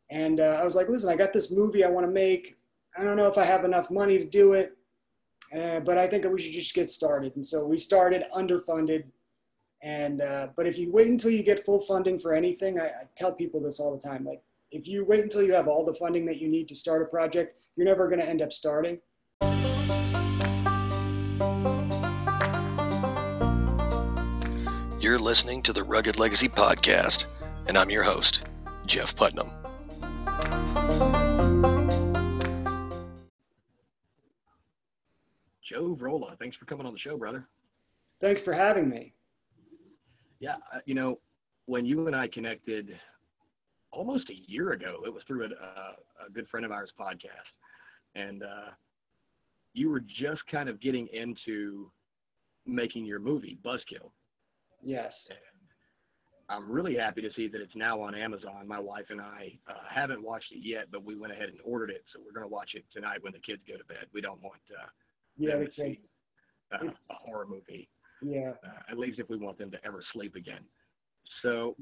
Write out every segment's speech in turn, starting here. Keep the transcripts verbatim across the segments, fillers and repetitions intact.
And uh, I was like, listen, I got this movie I want to make. I don't know if I have enough money to do it, uh, but I think we should just get started. And so we started underfunded. And, uh, but if you wait until you get full funding for anything, I, I tell people this all the time, like, if you wait until you have all the funding that you need to start a project, you're never going to end up starting. You're listening to the Rugged Legacy Podcast, and I'm your host, Jeff Putnam. Joe Vrola, thanks for coming on the show, brother. Thanks for having me. Yeah, you know, when you and I connected almost a year ago, it was through a, a, a good friend of ours podcast, and uh, you were just kind of getting into making your movie, Buzzkill. Yes. And I'm really happy to see that it's now on Amazon. My wife and I uh, haven't watched it yet, but we went ahead and ordered it, so we're going to watch it tonight when the kids go to bed. We don't want uh, yeah, them the to see kids. uh, a horror movie. Yeah. Uh, at least if we want them to ever sleep again. So.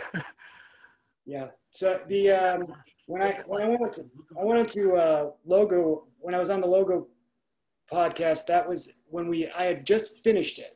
Yeah. So the um, when I when I went to I went to uh, Logo when I was on the Logo podcast, that was when we I had just finished it.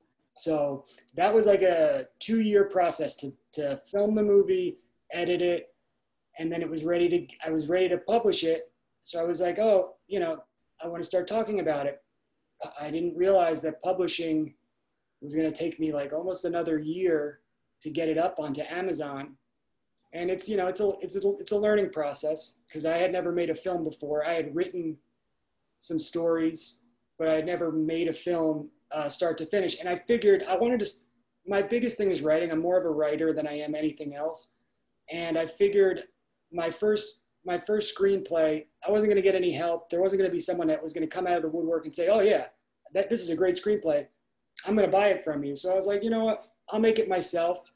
So that was like a two-year process to to film the movie, edit it, and then it was ready to I was ready to publish it. So I was like, oh, you know, I want to start talking about it. I didn't realize that publishing was going to take me like almost another year to get it up onto Amazon. And it's, you know, it's a, it's a, it's a learning process because I had never made a film before. I had written some stories, but I had never made a film uh, start to finish. And I figured I wanted to, my biggest thing is writing. I'm more of a writer than I am anything else. And I figured my first, my first screenplay, I wasn't going to get any help. There wasn't going to be someone that was going to come out of the woodwork and say, oh yeah, that, this is a great screenplay. I'm going to buy it from you. So I was like, you know what, I'll make it myself.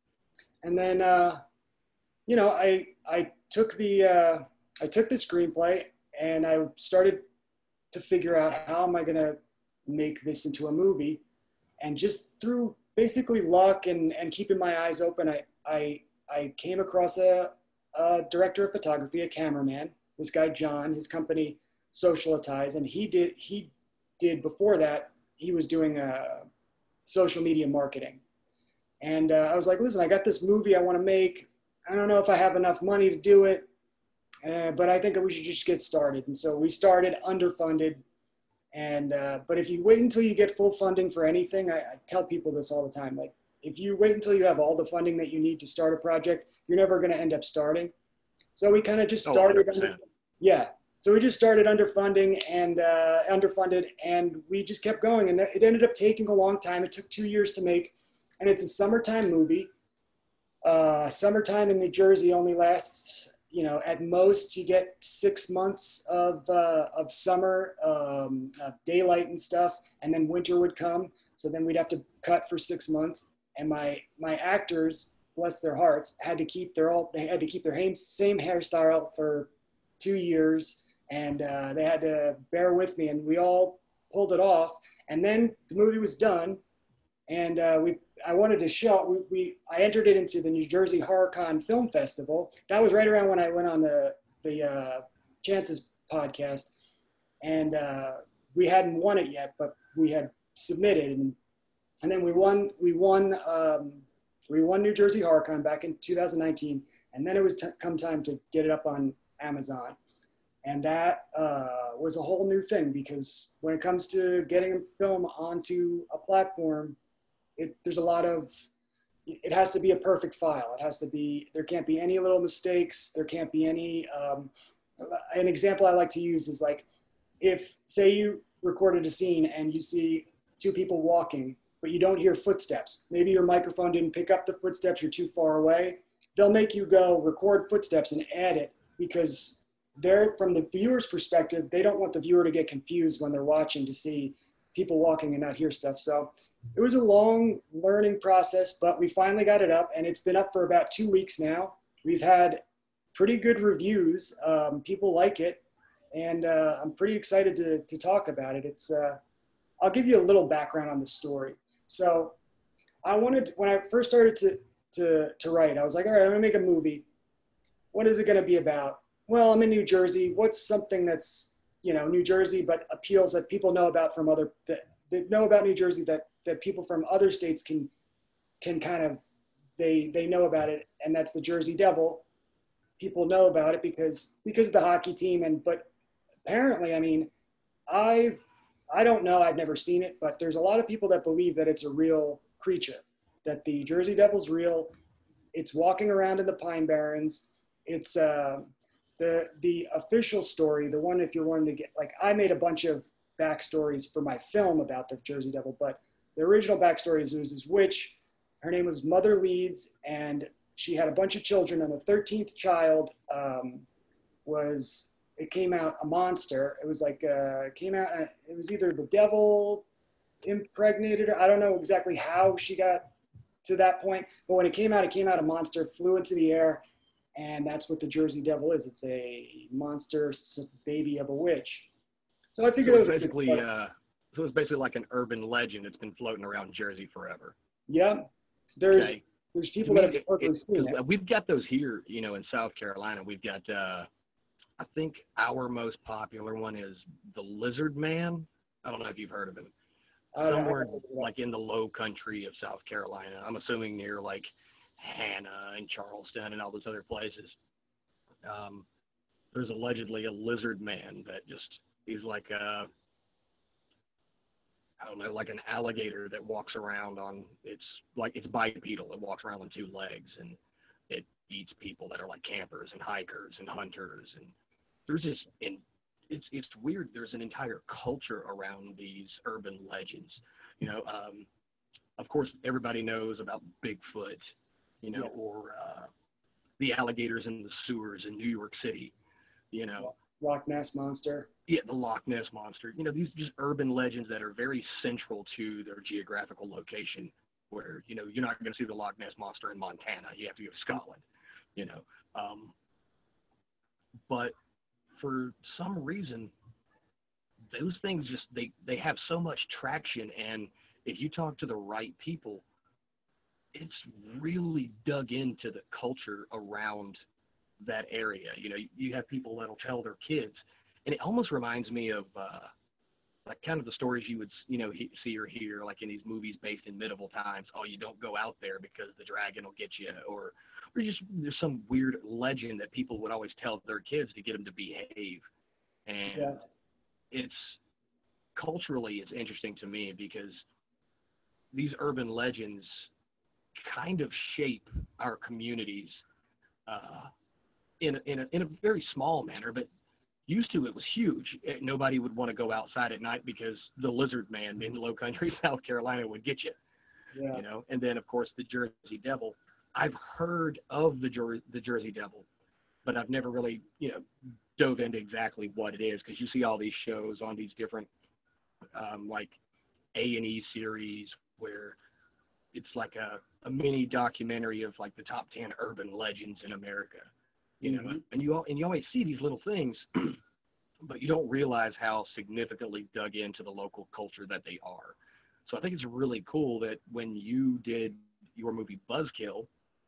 And then, uh, you know, I, I took the, uh, I took the screenplay and I started to figure out how am I going to make this into a movie. And just through basically luck and, and keeping my eyes open, I, I, I came across a, a director of photography, a cameraman, this guy, John, his company, Socialitize. And he did, he did before that, he was doing uh, social media marketing. And uh, I was like, listen, I got this movie I want to make. I don't know if I have enough money to do it, uh, but I think we should just get started. And so we started underfunded. And, uh, but if you wait until you get full funding for anything, I, I tell people this all the time, like if you wait until you have all the funding that you need to start a project, you're never going to end up starting. So we kind of just started. Oh, under, yeah. So we just started underfunding and uh, underfunded, and we just kept going. And it ended up taking a long time. It took two years to make, and it's a summertime movie. Uh, summertime in New Jersey only lasts, you know, at most you get six months of uh, of summer, um, of daylight and stuff, and then winter would come. So then we'd have to cut for six months. And my my actors, bless their hearts, had to keep their all they had to keep their same hairstyle for two years. And uh, they had to bear with me, and we all pulled it off. And then the movie was done, and uh, we I wanted to show we, we I entered it into the New Jersey HorrorCon Film Festival. That was right around when I went on the the uh, Chances podcast, and uh, we hadn't won it yet, but we had submitted, and and then we won we won um, we won New Jersey HorrorCon back in two thousand nineteen, and then it was t- come time to get it up on Amazon. And that uh, was a whole new thing because when it comes to getting a film onto a platform, it, there's a lot of, it has to be a perfect file. It has to be, there can't be any little mistakes. There can't be any, um, an example I like to use is like, if say you recorded a scene and you see two people walking, but you don't hear footsteps, maybe your microphone didn't pick up the footsteps, you're too far away, they'll make you go record footsteps and add it because they're, from the viewer's perspective, they don't want the viewer to get confused when they're watching to see people walking and not hear stuff. So it was a long learning process, but we finally got it up, and it's been up for about two weeks now. We've had pretty good reviews. Um, people like it, and uh, I'm pretty excited to, to talk about it. It's, uh, I'll give you a little background on the story. So I wanted, to, when I first started to, to, to write, I was like, all right, I'm gonna make a movie. what is it going to be about? Well, I'm in New Jersey. What's something that's, you know, New Jersey, but appeals that people know about from other, that, that know about New Jersey that, that people from other states can, can kind of, they, they know about it. And that's the Jersey Devil. People know about it because, because of the hockey team. And, but apparently, I mean, I've, I don't know, I've never seen it, but there's a lot of people that believe that it's a real creature, that the Jersey Devil's real. It's walking around in the Pine Barrens. It's, uh, The the official story, the one if you're wanting to get, like I made a bunch of backstories for my film about the Jersey Devil, but the original backstory is there was this witch, her name was Mother Leeds, and she had a bunch of children, and the thirteenth child um, was, it came out a monster. It was like, uh, came out, uh, it was either the devil impregnated her. I don't know exactly how she got to that point, but when it came out, it came out a monster, flew into the air. And that's what the Jersey Devil is. It's a monster baby of a witch. So I figured so it was basically, uh, so it's basically like an urban legend that's been floating around Jersey forever. Yeah, there's okay. there's people that have supposedly it, seen it. We've got those here, you know, in South Carolina. We've got, uh, I think our most popular one is the Lizard Man. I don't know if you've heard of him. Somewhere like in the low country of South Carolina. I'm assuming near like Hannah and Charleston and all those other places. Um, there's allegedly a lizard man that just, he's like a, I don't know, like an alligator that walks around on, it's like, it's bipedal. It walks around on two legs and it eats people that are like campers and hikers and hunters. And there's this, and it's, it's weird. There's an entire culture around these urban legends. You know, um, of course, everybody knows about Bigfoot, you know, yeah. or uh, the alligators in the sewers in New York City, you know. Loch Ness Monster. Yeah, the Loch Ness Monster. You know, these just urban legends that are very central to their geographical location where, you know, you're not going to see the Loch Ness Monster in Montana. You have to go to Scotland, you know. Um, but for some reason, those things just, they, they have so much traction. And if you talk to the right people, it's really dug into the culture around that area. You know, you have people that'll tell their kids, and it almost reminds me of uh, like kind of the stories you would, you know, he, see or hear like in these movies based in medieval times. Oh, you don't go out there because the dragon will get you, or or just there's some weird legend that people would always tell their kids to get them to behave. And yeah. it's culturally, it's interesting to me because these urban legends kind of shape our communities uh, in a, in a in a very small manner, but used to it was huge. It, nobody would want to go outside at night because the lizard man in low country South Carolina would get you. Yeah. You know, and then of course the Jersey Devil. I've heard of the Jer- the Jersey Devil, but I've never really, you know, dove into exactly what it is, because you see all these shows on these different um, like A and E series where it's like a, a mini documentary of like the top ten urban legends in America, you know, mm-hmm. and you all, and you always see these little things, but you don't realize how significantly dug into the local culture that they are. So I think it's really cool that when you did your movie Buzzkill,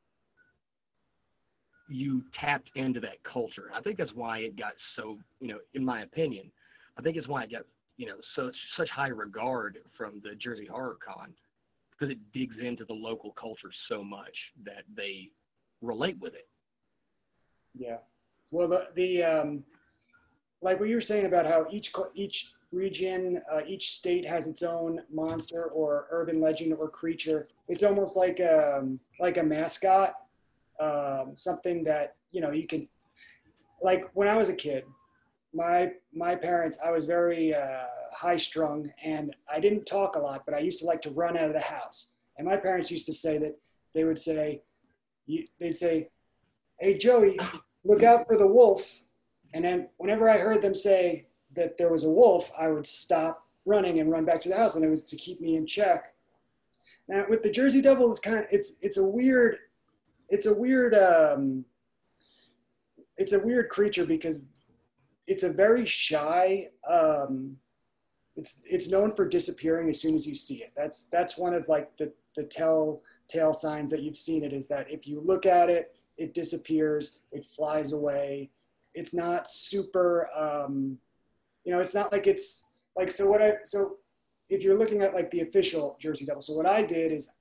you tapped into that culture. I think that's why it got so, you know, in my opinion, I think it's why it got, you know, so such high regard from the Jersey Horror Con, because it digs into the local culture so much that they relate with it. Yeah. Well, the, the um, like what you were saying about how each, each region, uh, each state has its own monster or urban legend or creature. It's almost like a, like a mascot, um, something that, you know, you can, like when I was a kid, my, my parents, I was very uh, high strung and I didn't talk a lot, but I used to like to run out of the house. And my parents used to say that they would say, they'd say, "Hey, Joey, look out for the wolf." And then whenever I heard them say that there was a wolf, I would stop running and run back to the house. And it was to keep me in check. Now with the Jersey Devil, it's kind of, it's, it's a weird, it's a weird, um, it's a weird creature because it's a very shy, um, it's, it's known for disappearing as soon as you see it. That's, that's one of like the, the telltale signs that you've seen it, is that if you look at it, it disappears, it flies away. It's not super, um, you know, it's not like it's like, so what I, so if you're looking at like the official Jersey Devil, so what I did is,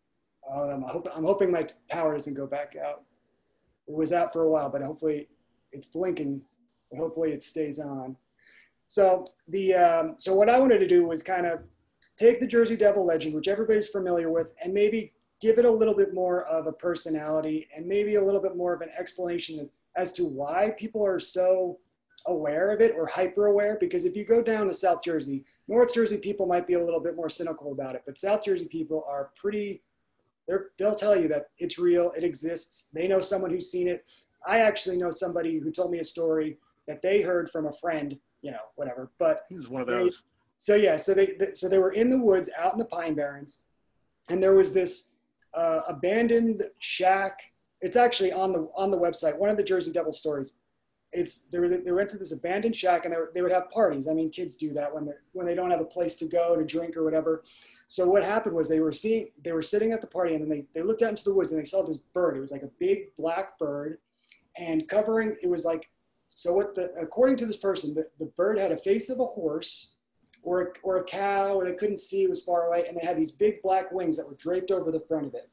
um, I hope, I'm hoping my power doesn't go back out. It was out for a while, but hopefully it's blinking, but hopefully it stays on. So the, um, so what I wanted to do was kind of take the Jersey Devil legend, which everybody's familiar with, and maybe give it a little bit more of a personality and maybe a little bit more of an explanation as to why people are so aware of it or hyper aware. Because if you go down to South Jersey, North Jersey people might be a little bit more cynical about it, but South Jersey people are pretty, they're, they'll tell you that it's real, it exists. They know someone who's seen it. I actually know somebody who told me a story that they heard from a friend, you know, whatever, but He was one of they, those. so yeah, so they, so they were in the woods out in the Pine Barrens, and there was this uh, abandoned shack. It's actually on the, on the website, one of the Jersey Devil stories. It's, they, were, they went to this abandoned shack, and they, were, they would have parties. I mean, kids do that when they're, when they don't have a place to go to drink or whatever. So what happened was they were seeing, they were sitting at the party, and then they, they looked out into the woods, and they saw this bird. It was like a big black bird, and covering, it was like, so what the, according to this person, the, the bird had a face of a horse or a, or a cow, or they couldn't see, it was far away, and they had these big black wings that were draped over the front of it.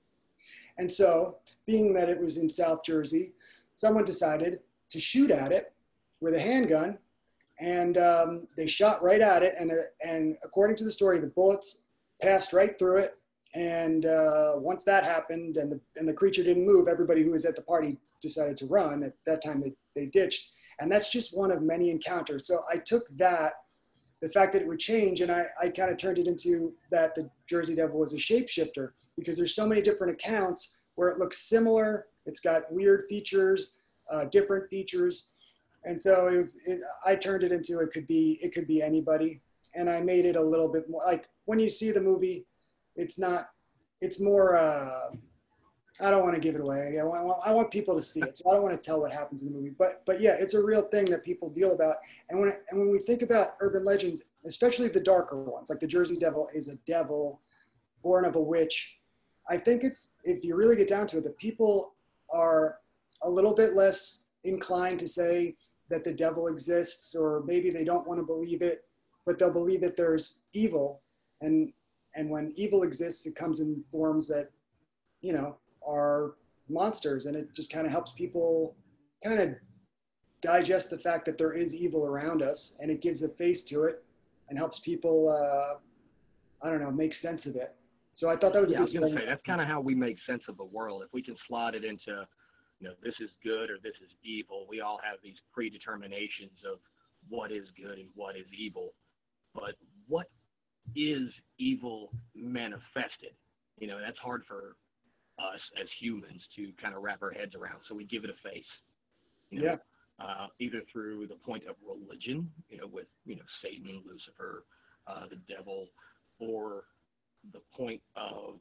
And so, being that it was in South Jersey, someone decided to shoot at it with a handgun, and um, they shot right at it, and, uh, and according to the story, the bullets passed right through it, and uh, once that happened, and the, and the creature didn't move, everybody who was at the party decided to run. At that time, they, they ditched, and that's just one of many encounters. So I took that, the fact that it would change, and I, I kind of turned it into that the Jersey Devil was a shapeshifter, because there's so many different accounts where it looks similar, it's got weird features, uh, different features, and so it was. It, I turned it into it could be it could be anybody, and I made it a little bit more like when you see the movie, it's not, it's more. Uh, I don't want to give it away. I want, I want people to see it, so I don't want to tell what happens in the movie. But but yeah, it's a real thing that people deal about. And when and when we think about urban legends, especially the darker ones, like the Jersey Devil is a devil born of a witch. I think it's, if you really get down to it, the people are a little bit less inclined to say that the devil exists, or maybe they don't want to believe it, but they'll believe that there's evil. And and when evil exists, it comes in forms that, you know, are monsters, and it just kind of helps people kind of digest the fact that there is evil around us, and it gives a face to it and helps people, uh, I don't know, make sense of it. So I thought that was Yeah, a I good was going to thing. say, that's kind of how we make sense of the world. If we can slot it into, you know, this is good or this is evil, we all have these predeterminations of what is good and what is evil. But what is evil manifested? You know, that's hard for us as humans to kind of wrap our heads around. So we give it a face, you know, Yeah. uh, either through the point of religion, you know, with, you know, Satan, Lucifer, uh, the devil, or the point of,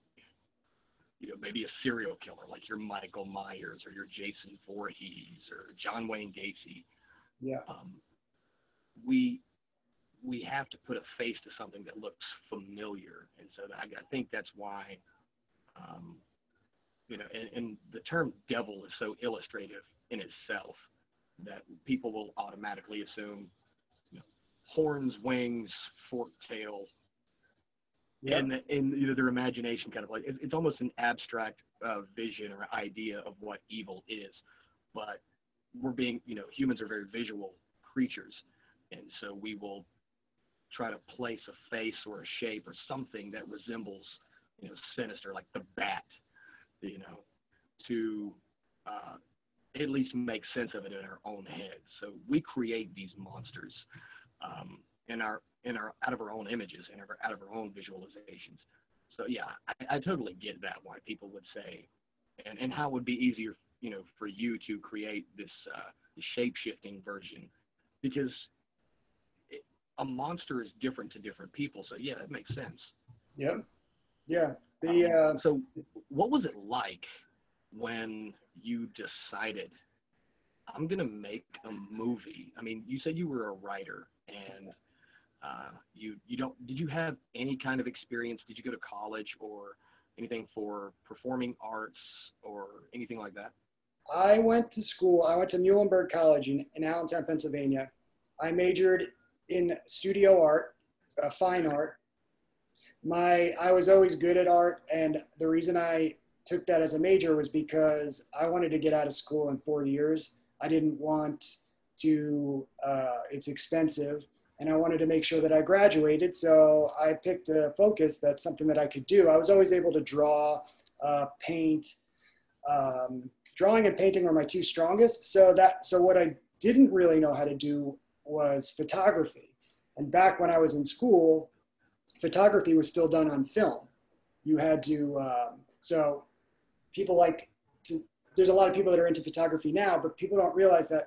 you know, maybe a serial killer like your Michael Myers or your Jason Voorhees or John Wayne Gacy. Yeah. Um, we we have to put a face to something that looks familiar, and so I, I think that's why, um, you know, and, and the term devil is so illustrative in itself that people will automatically assume, you know, horns, wings, forked tail. Yeah. And in you know their imagination kind of like it, it's almost an abstract uh, vision or idea of what evil is, but we're being you know humans are very visual creatures, and so we will try to place a face or a shape or something that resembles you know sinister, like the bat, you know, to uh, at least make sense of it in our own heads. So we create these monsters um, in our in our out of our own images and our, out of our own visualizations. So yeah, I, I totally get that why people would say, and, and how it would be easier, you know, for you to create this uh, shape-shifting version, because it, a monster is different to different people. So yeah, that makes sense. Yeah. Yeah. The Um, uh, so what was it like when you decided I'm gonna make a movie? I mean, you said you were a writer, and Uh, you you don't did you have any kind of experience? Did you go to college, or anything for performing arts or anything like that? I went to school. I went to Muhlenberg College in, in Allentown, Pennsylvania. I majored in studio art, uh, fine art. My I was always good at art, and the reason I took that as a major was because I wanted to get out of school in four years. I didn't want to. Uh, it's expensive, and I wanted to make sure that I graduated. So I picked a focus that's something that I could do. I was always able to draw, uh, paint. Um, drawing and painting were my two strongest. So that so what I didn't really know how to do was photography. And back when I was in school, photography was still done on film. You had to, um, so people like to, there's a lot of people that are into photography now, but people don't realize that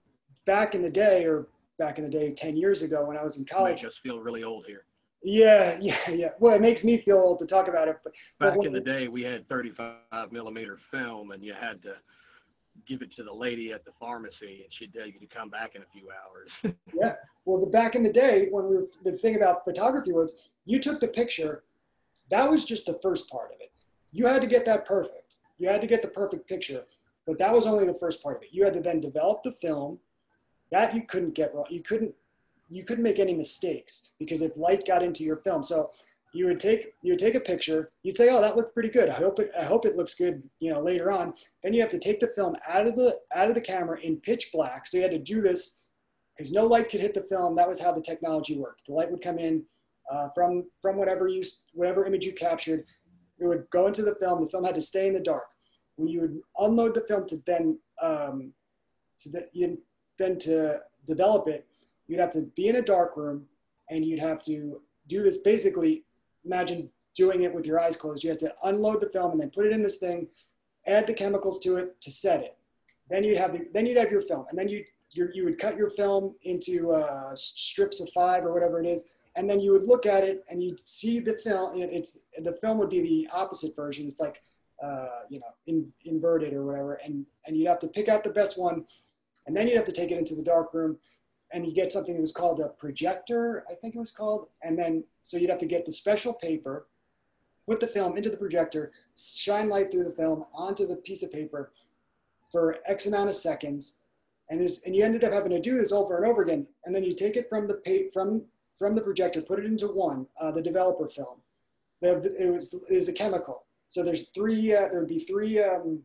back in the day, or back in the day, ten years ago when I was in college. You just feel really old here. Yeah, yeah, yeah. Well, it makes me feel old to talk about it. But, back but when, in the day, we had thirty-five millimeter film, and you had to give it to the lady at the pharmacy, and she'd tell you to come back in a few hours. Yeah. Well, the back in the day, when we were, the thing about photography was you took the picture. That was just the first part of it. You had to get that perfect. You had to get the perfect picture, but that was only the first part of it. You had to then develop the film. That you couldn't get wrong. You couldn't. You couldn't make any mistakes because if light got into your film, so you would take you would take a picture, you'd say, oh, that looked pretty good. I hope it I hope it looks good, you know, later on. Then you have to take the film out of the out of the camera in pitch black. So you had to do this because no light could hit the film. That was how the technology worked. The light would come in uh, from from whatever you whatever image you captured. It would go into the film. The film had to stay in the dark. When you would unload the film to then um, to the, you, then to develop it, you'd have to be in a dark room, and you'd have to do this. Basically, imagine doing it with your eyes closed. You had to unload the film and then put it in this thing, add the chemicals to it to set it. Then you'd have the, then you'd have your film, and then you you you would cut your film into uh, strips of five or whatever it is, and then you would look at it and you'd see the film. It's the film would be the opposite version. It's like uh, you know in, inverted or whatever, and and you'd have to pick out the best one, and then you'd have to take it into the dark room. And you get something that was called a projector, I think it was called. And then, so you'd have to get the special paper, put the film into the projector, shine light through the film onto the piece of paper for X amount of seconds. And this, and you ended up having to do this over and over again. And then you take it from the pa- from from the projector, put it into one, uh, the developer film. The, it was it is a chemical. So there's three. Uh, there would be three um,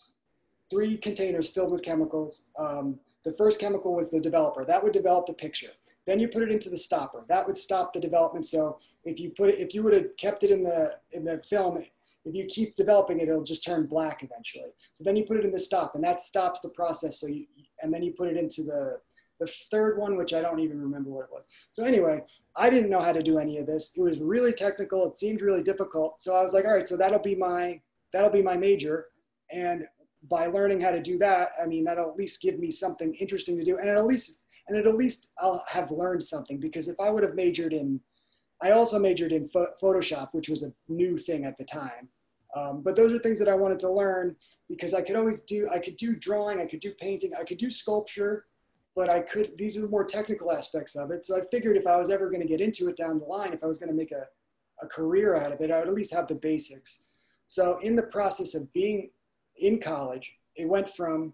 three containers filled with chemicals. Um, The first chemical was the developer. That would develop the picture. Then you put it into the stopper. That would stop the development. So if you put it, if you would have kept it in the in the film, if you keep developing it, it'll just turn black eventually. So then you put it in the stop, and that stops the process. So you and then you put it into the the third one, which I don't even remember what it was. So anyway, I didn't know how to do any of this. It was really technical. It seemed really difficult. So I was like, all right, so that'll be my that'll be my major. And by learning how to do that, I mean, that'll at least give me something interesting to do. And at least, and at least I'll have learned something, because if I would have majored in, I also majored in Photoshop, which was a new thing at the time. Um, but those are things that I wanted to learn, because I could always do, I could do drawing, I could do painting, I could do sculpture, but I could, these are the more technical aspects of it. So I figured if I was ever going to get into it down the line, if I was going to make a, a career out of it, I would at least have the basics. So in the process of being in college, it went from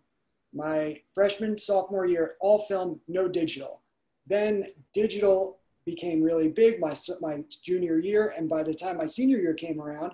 my freshman, sophomore year, all film, no digital. Then digital became really big my, my junior year. And by the time my senior year came around,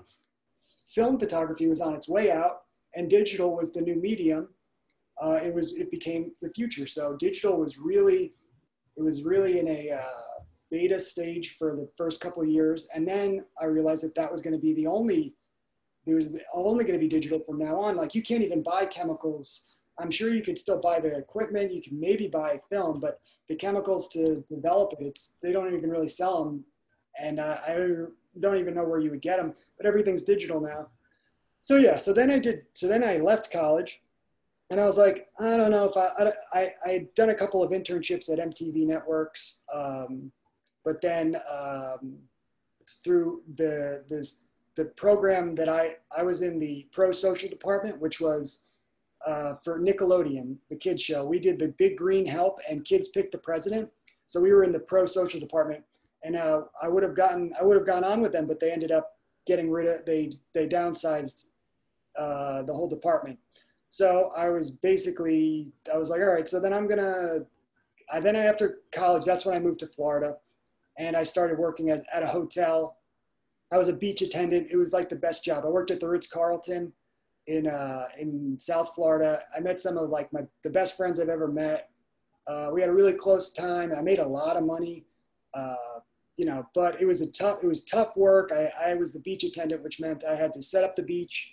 film photography was on its way out, and digital was the new medium. Uh, it was, it became the future. So digital was really, it was really in a uh, beta stage for the first couple of years. And then I realized that that was going to be the only, there was only going to be digital from now on. Like, you can't even buy chemicals. I'm sure you could still buy the equipment. You can maybe buy film, but the chemicals to develop it, it's, they don't even really sell them. And uh, I don't even know where you would get them, but everything's digital now. So yeah, so then I did, so then I left college, and I was like, I don't know if I, I, I had done a couple of internships at M T V Networks, um, but then um, through the, this, the program that I, I was in, the pro social department, which was uh, for Nickelodeon, the kids show. We did the Big Green Help and Kids Pick the President. So we were in the pro social department, and uh, I would have gotten, I would have gone on with them, but they ended up getting rid of, they, they downsized uh, the whole department. So I was basically, I was like, all right, so then I'm going to, I, then after college, that's when I moved to Florida, and I started working as, at a hotel. I was a beach attendant. It was like the best job. I worked at the Ritz-Carlton in, uh, in South Florida. I met some of like my, the best friends I've ever met. Uh, we had a really close time. I made a lot of money, uh, you know, but it was a tough, it was tough work. I, I was the beach attendant, which meant I had to set up the beach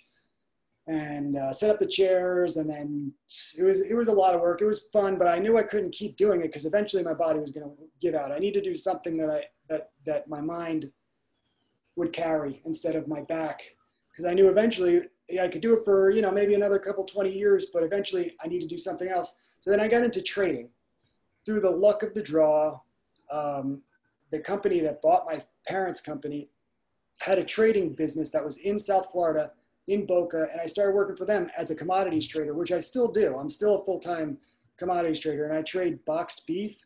and uh, set up the chairs. And then it was, it was a lot of work. It was fun, but I knew I couldn't keep doing it because eventually my body was going to give out. I need to do something that I, that, that my mind would carry instead of my back. Because I knew eventually I could do it for, you know, maybe another couple, twenty years, but eventually I need to do something else. So then I got into trading. Through the luck of the draw, um, the company that bought my parents' company had a trading business that was in South Florida, in Boca, and I started working for them as a commodities trader, which I still do. I'm still a full-time commodities trader, and I trade boxed beef.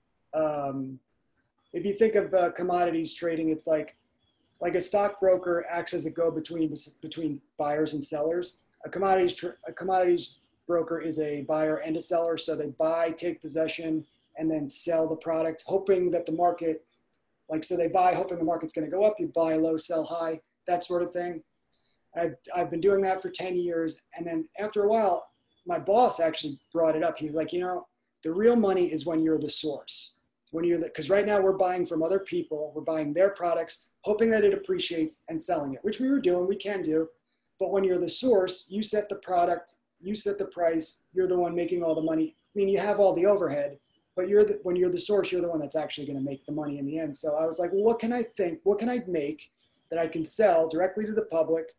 Um, if you think of uh, commodities trading, it's like like a stockbroker acts as a go-between between buyers and sellers. A commodities tra- a commodities broker is a buyer and a seller, so they buy, take possession, and then sell the product, hoping that the market, like, so they buy, hoping the market's going to go up, you buy low, sell high, that sort of thing. I've, I've been doing that for ten years. And then after a while, my boss actually brought it up. He's like, you know, the real money is when you're the source. When you're the, because right now we're buying from other people, we're buying their products, hoping that it appreciates and selling it, which we were doing, we can do. But when you're the source, you set the product, you set the price, you're the one making all the money. I mean, you have all the overhead, but you're the, when you're the source, you're the one that's actually going to make the money in the end. So I was like, well, what can I think? What can I make that I can sell directly to the public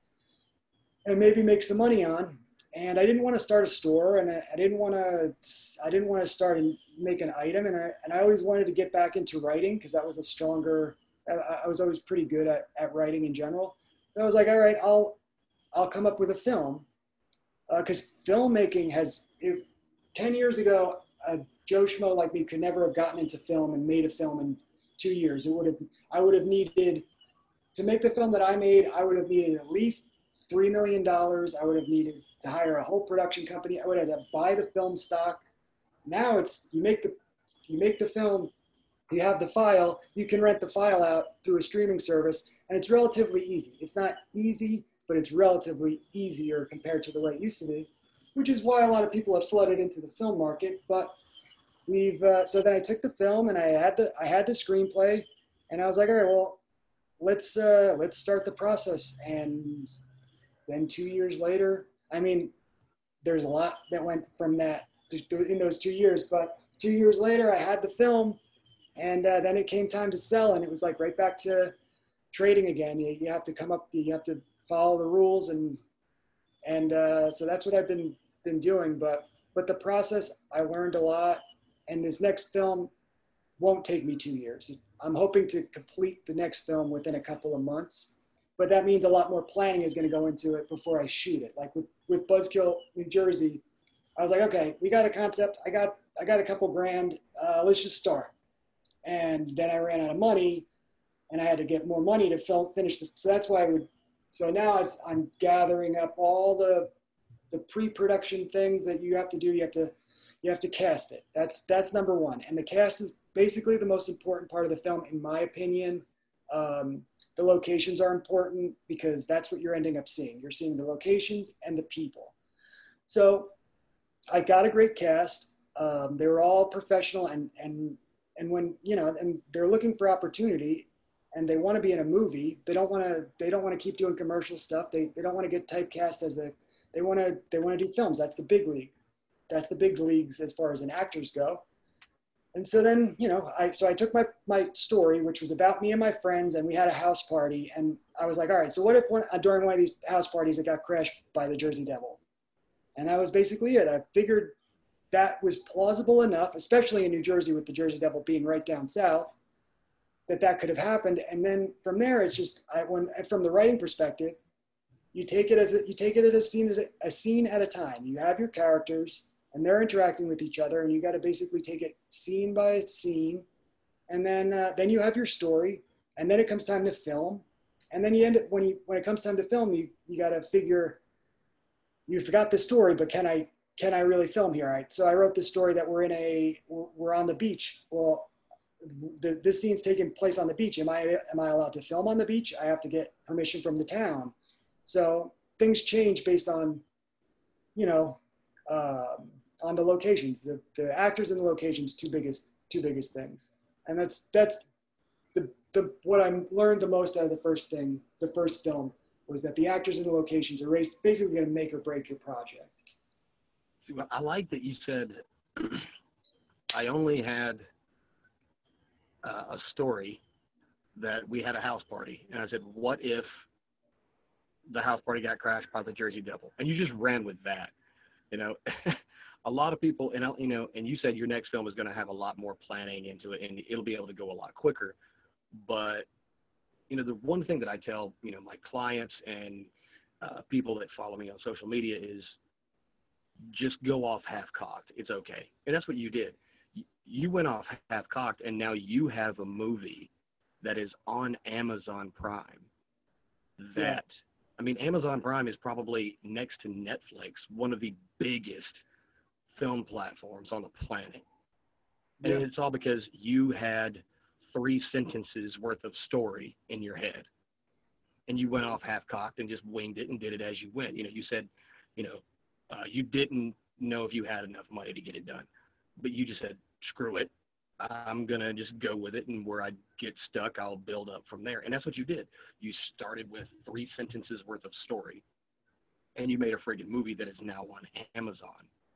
and maybe make some money on? And I didn't want to start a store, and I, I didn't want to, I didn't want to start and make an item. And I, and I always wanted to get back into writing because that was a stronger, I, I was always pretty good at, at writing in general. So I was like, all right, I'll, I'll come up with a film. Because uh, filmmaking has, it, ten years ago, uh, Joe Schmo like me could never have gotten into film and made a film in two years. It would have, I would have needed, to make the film that I made, I would have needed at least three million dollars. I would have needed to hire a whole production company. I would have had to buy the film stock. Now it's, you make the, you make the film, you have the file, you can rent the file out through a streaming service, and it's relatively easy. It's not easy, but it's relatively easier compared to the way it used to be, which is why a lot of people have flooded into the film market. But we've, uh, so then I took the film and I had the, I had the screenplay, and I was like, all right, well, let's, uh, let's start the process. And then two years later, I mean, there's a lot that went from that to, in those two years, but two years later I had the film, and uh, then it came time to sell, and it was like right back to trading again. You, you have to come up, you have to follow the rules, and and uh, so that's what I've been been doing. But but the process, I learned a lot, and this next film won't take me two years. I'm hoping to complete the next film within a couple of months, but that means a lot more planning is going to go into it before I shoot it. Like with with Buzzkill, New Jersey, I was like, okay, we got a concept. I got I got a couple grand. Uh, let's just start. And then I ran out of money, and I had to get more money to film, finish the. So that's why I would. So now it's, I'm gathering up all the the pre-production things that you have to do. You have to you have to cast it. That's that's number one. And the cast is basically the most important part of the film, in my opinion. Um, the locations are important because that's what you're ending up seeing. You're seeing the locations and the people. So I got a great cast. Um, they were all professional, and and and when you know, and they're looking for opportunity. And they want to be in a movie. They don't want to. They don't want to keep doing commercial stuff. They they don't want to get typecast as a. They want to. They want to do films. That's the big league. That's the big leagues as far as an actors go. And so then you know, I so I took my my story, which was about me and my friends, and we had a house party. And I was like, all right, so what if one, during one of these house parties it got crashed by the Jersey Devil? And that was basically it. I figured that was plausible enough, especially in New Jersey with the Jersey Devil being right down south, that that could have happened. And then from there, it's just, I, when, from the writing perspective, you take it as a, you take it at a scene, at a, a scene at a time. You have your characters and they're interacting with each other, and you got to basically take it scene by scene. And then, uh, then you have your story, and then it comes time to film. And then you end up, when you, when it comes time to film, you, you got to figure, you forgot the story, but can I, can I really film here? Right. So I wrote this story that we're in a, we're on the beach. Well, the, this scene's taking place on the beach. Am I, am I allowed to film on the beach? I have to get permission from the town. So things change based on, you know, um, on the locations, the, the actors and the locations, two biggest, two biggest things. And that's, that's the, the, what I learned the most out of the first thing, the first film, was that the actors and the locations are basically going to make or break your project. I like that you said, I only had uh, a story that we had a house party. And I said, what if the house party got crashed by the Jersey Devil? And you just ran with that, you know. A lot of people, and you know, and you said your next film is going to have a lot more planning into it, and it'll be able to go a lot quicker. But you know, the one thing that I tell, you know, my clients and uh, people that follow me on social media is just go off half-cocked. It's okay, and that's what you did. You went off half-cocked, and now you have a movie that is on Amazon Prime. That, yeah. I mean, Amazon Prime is probably next to Netflix one of the biggest film platforms on the planet. And yeah. It's all because you had three sentences worth of story in your head, and you went off half-cocked and just winged it and did it as you went. You know, you said, you know, uh, you didn't know if you had enough money to get it done, but you just said, screw it. I'm going to just go with it, and where I get stuck, I'll build up from there. And that's what you did. You started with three sentences worth of story, and you made a friggin' movie that is now on Amazon.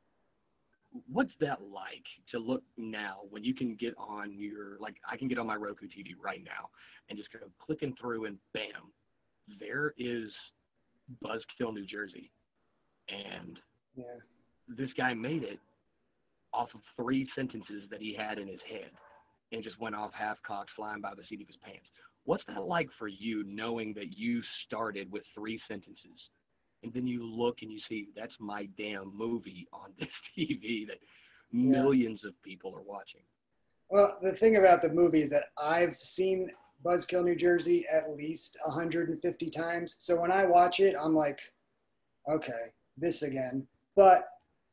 What's that like to look now when you can get on your, like I can get on my Roku T V right now and just go clicking through and bam, there is Buzzkill, New Jersey. And yeah. This guy made it off of three sentences that he had in his head and just went off half-cocked, flying by the seat of his pants. What's that like for you, knowing that you started with three sentences? And then you look and you see, that's my damn movie on this T V that millions yeah. of people are watching. Well, the thing about the movie is that I've seen Buzzkill, New Jersey at least one hundred fifty times. So when I watch it, I'm like, okay, this again. But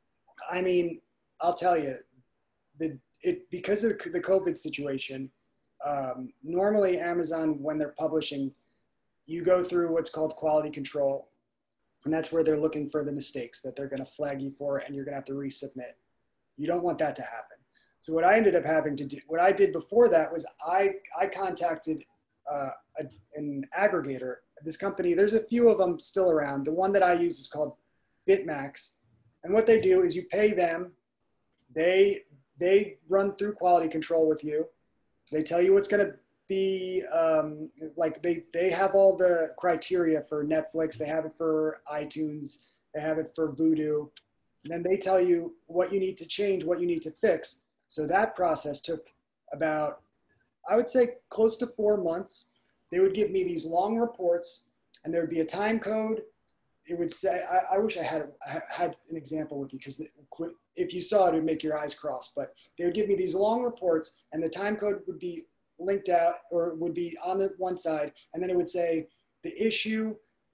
I mean, I'll tell you, the it because of the COVID situation, um, normally Amazon, when they're publishing, you go through what's called quality control. And that's where they're looking for the mistakes that they're going to flag you for, and you're going to have to resubmit. You don't want that to happen. So what I ended up having to do, what I did before that was I, I contacted uh, a, an aggregator. This company, there's a few of them still around. The one that I use is called Bitmax. And what they do is you pay them. They, they run through quality control with you. They tell you what's going to be um, like they, they have all the criteria for Netflix. They have it for iTunes. They have it for Vudu. And then they tell you what you need to change, what you need to fix. So that process took about, I would say, close to four months. They would give me these long reports, and there would be a time code. It would say, I, I wish I had, I had an example with you, because if you saw it, it would make your eyes cross. But they would give me these long reports, and the time code would be linked out, or would be on the one side, and then it would say the issue,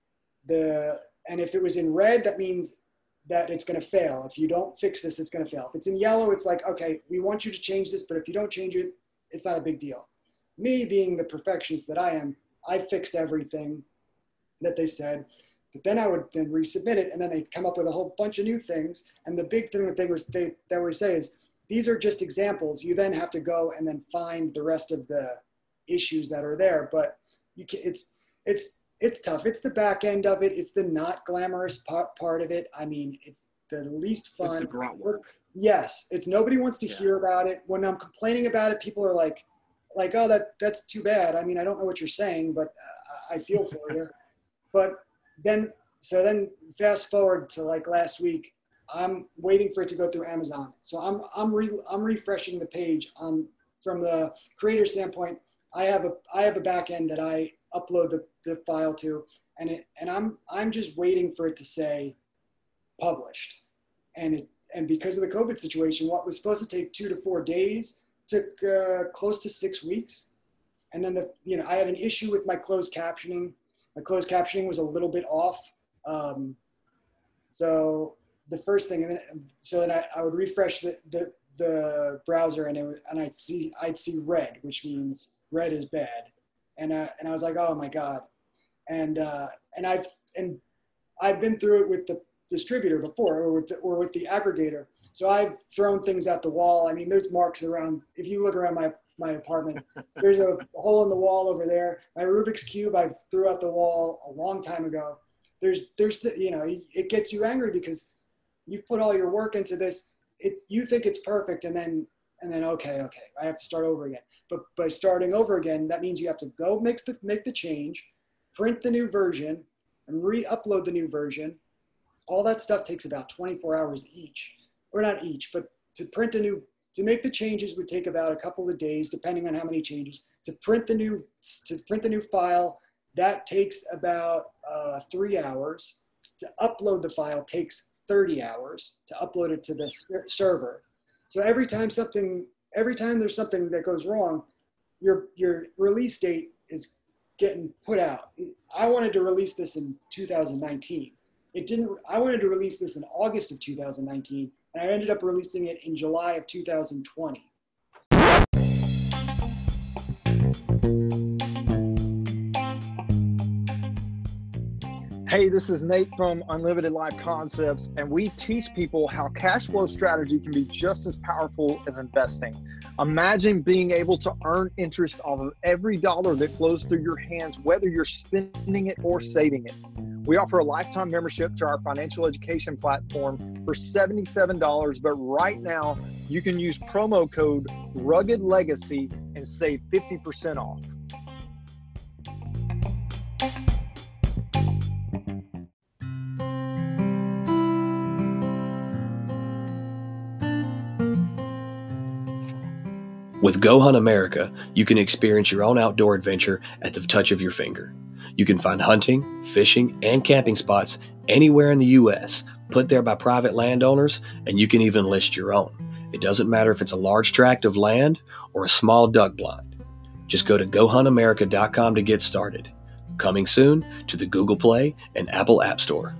the and if it was in red, that means that it's going to fail. If you don't fix this, it's going to fail. If it's in yellow, it's like, okay, we want you to change this, but if you don't change it, it's not a big deal. Me being the perfectionist that I am, I fixed everything that they said, but then I would then resubmit it, and then they'd come up with a whole bunch of new things. And the big thing that they were they that would say is, these are just examples. You then have to go and then find the rest of the issues that are there. But you can, it's it's it's tough. It's the back end of it. It's the not glamorous part, part of it. I mean, it's the least fun. It's the grunt work. Yes, it's nobody wants to yeah. hear about it. When I'm complaining about it, people are like, like, oh, that that's too bad. I mean, I don't know what you're saying, but uh, I feel for you. But then, so then fast forward to like last week. I'm waiting for it to go through Amazon. So I'm I'm re, I'm refreshing the page. Um, from the creator standpoint, I have a I have a back end that I upload the, the file to, and it and I'm I'm just waiting for it to say published. And it and because of the COVID situation, what was supposed to take two to four days took uh, close to six weeks. And then the, you know, I had an issue with my closed captioning. My closed captioning was a little bit off. Um, so the first thing, and then, so then I, I would refresh the, the, the browser and it would, and I'd see, I'd see red, which means red is bad. And, uh, and I was like, oh my God. And, uh, and I've, and I've been through it with the distributor before, or with the, or with the aggregator. So I've thrown things at the wall. I mean, there's marks around, if you look around my, my apartment, there's a hole in the wall over there. My Rubik's Cube, I threw out the wall a long time ago. There's, there's, you know, it gets you angry because you've put all your work into this. It, you think it's perfect. And then, and then, okay, okay, I have to start over again. But by starting over again, that means you have to go make the, make the change, print the new version, and re-upload the new version. All that stuff takes about twenty-four hours each, or not each, but to print a new, to make the changes would take about a couple of days, depending on how many changes. To print the new, to print the new file, that takes about uh, three hours. To upload the file takes thirty hours to upload it to the server. So every time something, every time there's something that goes wrong, your your release date is getting put out. I wanted to release this in two thousand nineteen. It didn't, I wanted to release this in August of two thousand nineteen, and I ended up releasing it in July of two thousand twenty. Hey, this is Nate from Unlimited Life Concepts, and we teach people how cash flow strategy can be just as powerful as investing. Imagine being able to earn interest off of every dollar that flows through your hands, whether you're spending it or saving it. We offer a lifetime membership to our financial education platform for seventy-seven dollars, but right now you can use promo code Rugged Legacy and save fifty percent off. With Go Hunt America, you can experience your own outdoor adventure at the touch of your finger. You can find hunting, fishing, and camping spots anywhere in the U S, put there by private landowners, and you can even list your own. It doesn't matter if it's a large tract of land or a small duck blind. Just go to go hunt america dot com to get started. Coming soon to the Google Play and Apple App Store.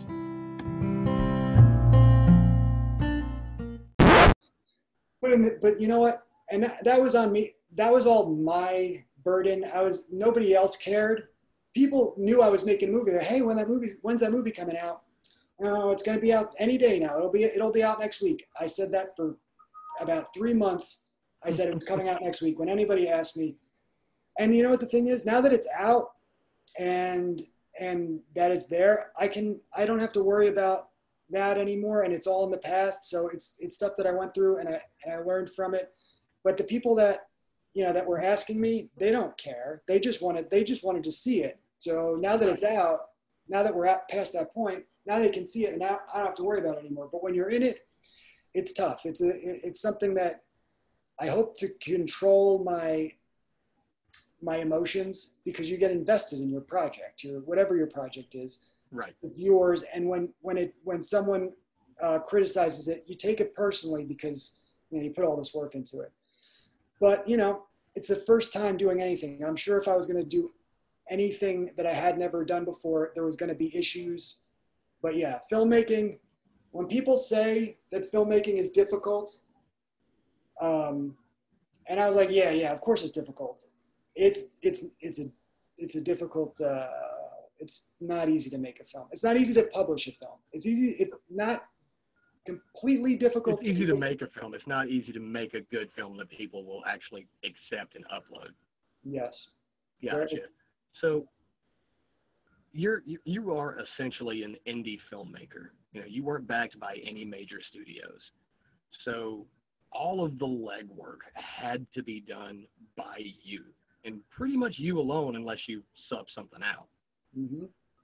But, in the, but you know what? And that, that was on me. That was all my burden. I was, nobody else cared. People knew I was making a movie. They're, hey, when that movie, when's that movie coming out? Oh, it's going to be out any day now. It'll be, it'll be out next week. I said that for about three months. I said it was coming out next week when anybody asked me. And you know what the thing is? Now that it's out and, and that it's there, I can, I don't have to worry about that anymore. And it's all in the past. So it's, it's stuff that I went through and I, and I learned from it. But the people that, you know, that were asking me, they don't care. They just wanted, they just wanted to see it. So now that it's out, now that we're at past that point, now they can see it and now I don't have to worry about it anymore. But when you're in it, it's tough. It's a, it's something that I hope to control my, my emotions, because you get invested in your project, your, whatever your project is, right? It's yours. And when, when it, when someone uh, criticizes it, you take it personally because, you know, you put all this work into it. But, you know, it's the first time doing anything. I'm sure if I was going to do anything that I had never done before, there was going to be issues. But yeah, filmmaking, when people say that filmmaking is difficult, um, and I was like, yeah, yeah, of course it's difficult. It's, it's, it's a, it's a difficult, uh, it's not easy to make a film. It's not easy to publish a film. It's easy. It's not completely difficult. It's easy to make a film. It's not easy to make a good film that people will actually accept and upload. Yes. Gotcha. So you're you, you are essentially an indie filmmaker. You know, you weren't backed by any major studios. So all of the legwork had to be done by you, and pretty much you alone, unless you sub something out. Mm-hmm.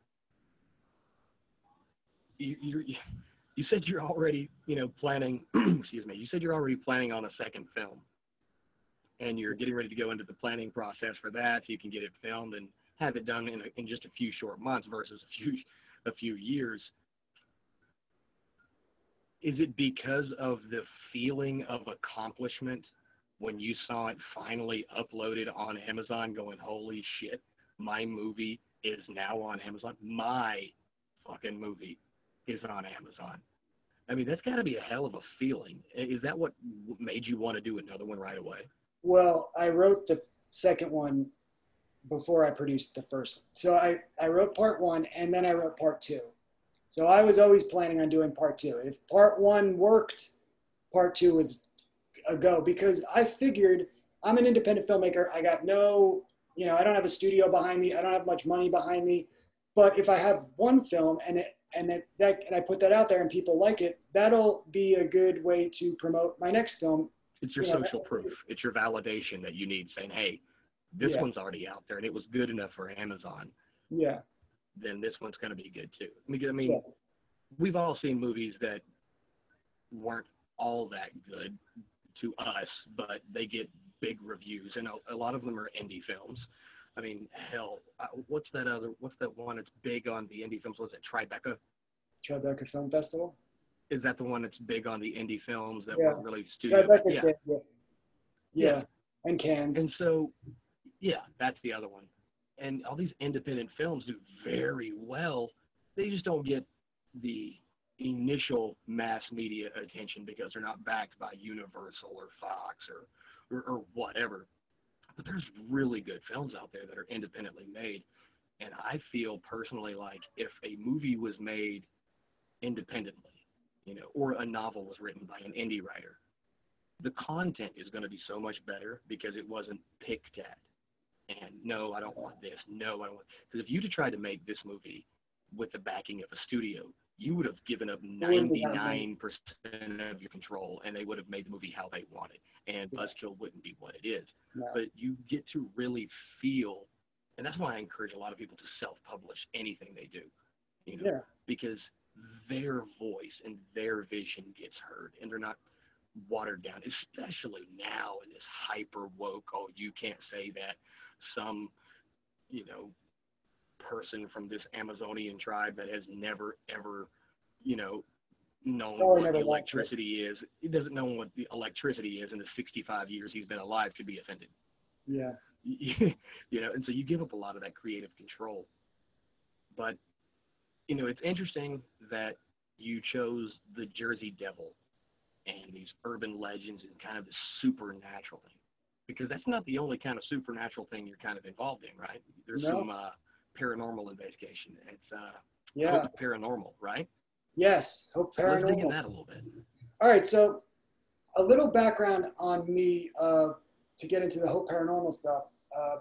You, you you said you're already, you know, planning. excuse me. You said you're already planning on a second film, and you're getting ready to go into the planning process for that, so you can get it filmed and have it done in a, in just a few short months versus a few a few years. Is it because of the feeling of accomplishment when you saw it finally uploaded on Amazon going, holy shit, my movie is now on Amazon. My fucking movie is on Amazon. I mean, that's got to be a hell of a feeling. Is that what made you want to do another one right away? Well, I wrote the second one before I produced the first one. So I, I wrote part one and then I wrote part two. So I was always planning on doing part two. If part one worked, part two was a go, because I figured I'm an independent filmmaker. I got no, you know, I don't have a studio behind me. I don't have much money behind me. But if I have one film and it, and it, that, and I put that out there and people like it, that'll be a good way to promote my next film. It's your you know, social proof. It's your validation that you need, saying, hey, this yeah. one's already out there and it was good enough for Amazon. Yeah. Then this one's going to be good too. I mean, I mean yeah. we've all seen movies that weren't all that good to us, but they get big reviews, and a, a lot of them are indie films. I mean, hell, uh, what's that other, what's that one that's big on the indie films? Was it Tribeca? Tribeca Film Festival? Is that the one that's big on the indie films that yeah. weren't really studio? Tribeca's yeah. big, yeah. yeah. Yeah. And Cannes. And so, yeah, that's the other one. And all these independent films do very well. They just don't get the initial mass media attention because they're not backed by Universal or Fox or, or, or whatever. But there's really good films out there that are independently made. And I feel personally like if a movie was made independently, you know, or a novel was written by an indie writer, the content is going to be so much better because it wasn't picked at. And no, I don't want this. No, I don't want, because if you'd have tried to make this movie with the backing of a studio, you would have given up ninety-nine percent of your control, and they would have made the movie how they wanted, and Buzzkill wouldn't be what it is. No. But you get to really feel, and that's why I encourage a lot of people to self-publish anything they do, you know, yeah. because their voice and their vision gets heard, and they're not watered down, especially now in this hyper woke, oh, you can't say that, some, you know, person from this Amazonian tribe that has never, ever, you know, known oh, what the electricity is. He doesn't know what the electricity is in the sixty-five years he's been alive could be offended. Yeah. You know, and so you give up a lot of that creative control. But, you know, it's interesting that you chose the Jersey Devil and these urban legends and kind of the supernatural thing, because that's not the only kind of supernatural thing you're kind of involved in, right? There's no. some uh, paranormal investigation. It's uh, yeah. Hope Paranormal, right? Yes, Hope Paranormal. So let's dig into that a little bit. All right, so a little background on me uh, to get into the Hope Paranormal stuff. Uh,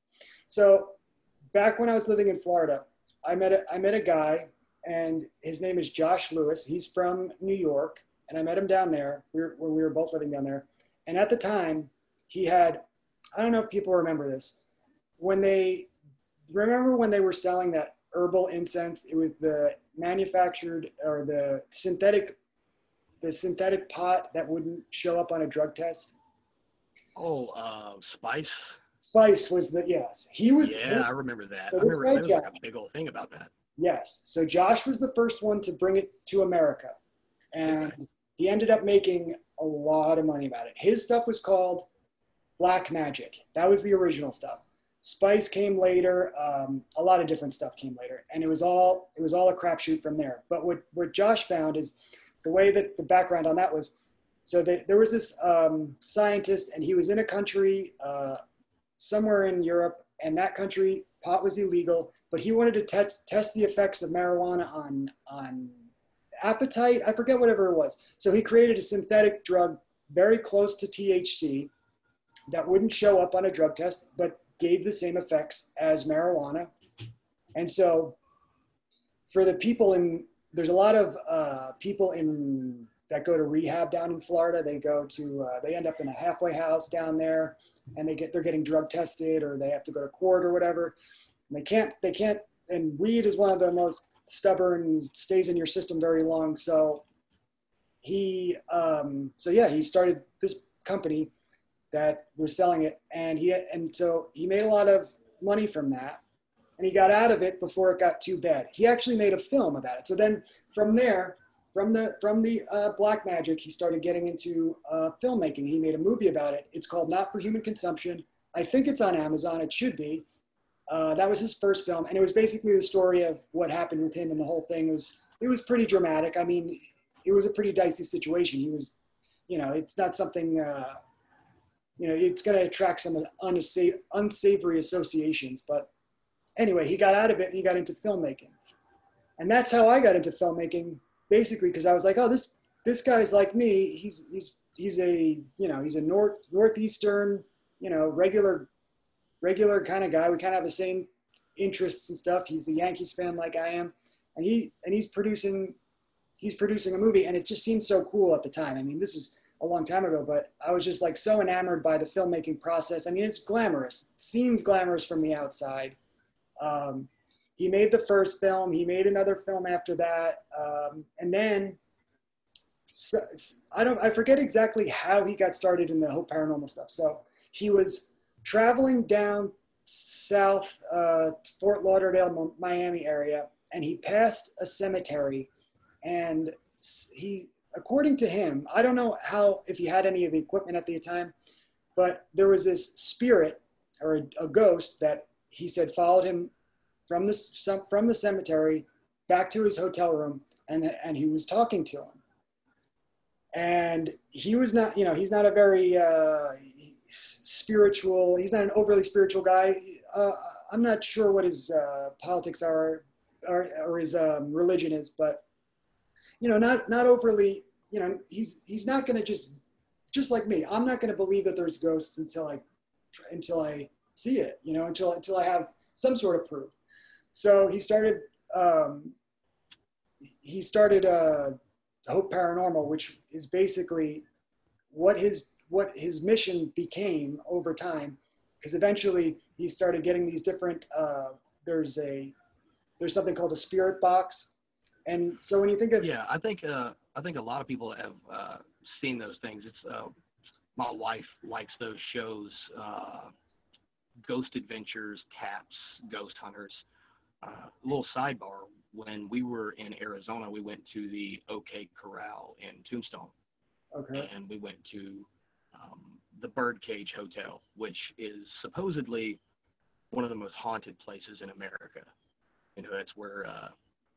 so back when I was living in Florida, I met a, I met a guy, and his name is Josh Lewis. He's from New York. And I met him down there we were, when we were both living down there. And at the time, he had, I don't know if people remember this, when they, remember when they were selling that herbal incense? It was the manufactured or the synthetic, the synthetic pot that wouldn't show up on a drug test. Oh, uh, Spice? Spice was the, yes. He was. Yeah, this, I remember that. so I remember there was Josh, like a big old thing about that. Yes. So Josh was the first one to bring it to America. And okay. He ended up making a lot of money about it. His stuff was called Black Magic. That was the original stuff. Spice came later. Um, a lot of different stuff came later, and it was all it was all a crapshoot from there. But what what Josh found is the way that the background on that was. So they, there was this um, scientist, and he was in a country uh, somewhere in Europe, and that country pot was illegal, but he wanted to test test the effects of marijuana on on. appetite, I forget whatever it was. So he created a synthetic drug very close to T H C that wouldn't show up on a drug test, but gave the same effects as marijuana. And so for the people in, there's a lot of uh, people in that go to rehab down in Florida. They go to, uh, they end up in a halfway house down there, and they get, they're getting drug tested, or they have to go to court or whatever. And they can't, they can't, and weed is one of the most stubborn, stays in your system very long. So he, um, so yeah, he started this company that was selling it, and he, and so he made a lot of money from that, and he got out of it before it got too bad. He actually made a film about it. So then from there, from the from the uh, black magic, he started getting into uh, filmmaking. He made a movie about it. It's called Not for Human Consumption. I think it's on Amazon. It should be. Uh, that was his first film, and it was basically the story of what happened with him, and the whole thing was it was pretty dramatic. I mean, it was a pretty dicey situation. He was, you know, it's not something, uh, you know, it's going to attract some unsa- unsavory associations. But anyway, he got out of it and he got into filmmaking, and that's how I got into filmmaking, basically, because I was like, oh, this this guy's like me. He's he's he's a you know he's a north northeastern you know regular. regular kind of guy. We kind of have the same interests and stuff. He's a Yankees fan like I am. And he, and he's producing, he's producing a movie, and it just seemed so cool at the time. I mean, this was a long time ago, but I was just like so enamored by the filmmaking process. I mean, it's glamorous. It seems glamorous from the outside. Um, he made the first film. He made another film after that. Um, and then so, I don't, I forget exactly how he got started in the whole paranormal stuff. So he was traveling down south, uh, Fort Lauderdale, Miami area, and he passed a cemetery, and he, according to him, I don't know how, if he had any of the equipment at the time, but there was this spirit or a, a ghost that he said followed him from the, from the cemetery back to his hotel room, and, and he was talking to him. And he was not, you know, he's not a very, uh, spiritual, he's not an overly spiritual guy. Uh, I'm not sure what his uh, politics are or, or his um, religion is, but, you know, not, not overly, you know, he's, he's not going to just, just like me, I'm not going to believe that there's ghosts until I, until I see it, you know, until, until I have some sort of proof. So he started, um, he started uh, Hope Paranormal, which is basically what his what his mission became over time, because eventually he started getting these different, uh, there's a, there's something called a spirit box. And so when you think of, yeah, I think, uh, I think a lot of people have uh, seen those things. It's, uh, my wife likes those shows, uh, Ghost Adventures, Taps, Ghost Hunters. Uh, a little sidebar, when we were in Arizona, we went to the OK Corral in Tombstone. okay. And we went to um, the Birdcage Hotel, which is supposedly one of the most haunted places in America. You know, that's where uh,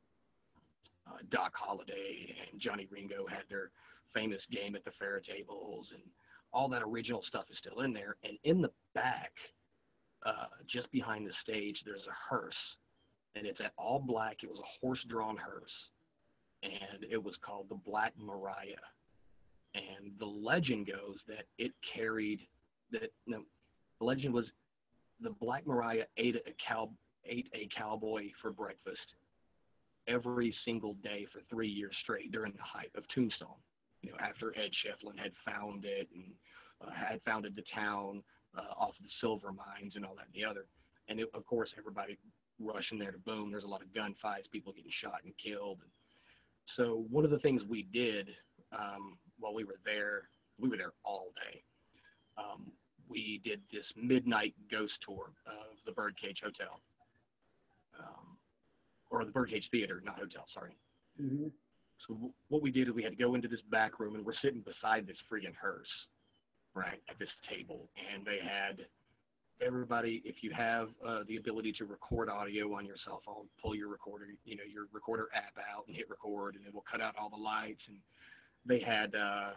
uh, Doc Holliday and Johnny Ringo had their famous game at the fair tables, and all that original stuff is still in there. And in the back, uh, just behind the stage, there's a hearse, and it's at all black. It was a horse-drawn hearse, and it was called the Black Mariah. And the legend goes that it carried that no, the legend was the Black Mariah ate a cow ate a cowboy for breakfast every single day for three years straight during the height of Tombstone. You know, after Ed Shefflin had found it and uh, had founded the town uh, off of the silver mines and all that and the other. And it, of course, everybody rushing there to boom. There's a lot of gunfights, people getting shot and killed. So one of the things we did. Um, while we were there, we were there all day. Um, we did this midnight ghost tour of the Birdcage Hotel, um, or the Birdcage Theater, not hotel, sorry. Mm-hmm. So w- what we did is we had to go into this back room, and we're sitting beside this friggin' hearse, right, at this table. And they had everybody, if you have uh, the ability to record audio on your cell phone, pull your recorder, you know, your recorder app out and hit record, and it will cut out all the lights. And they had, uh,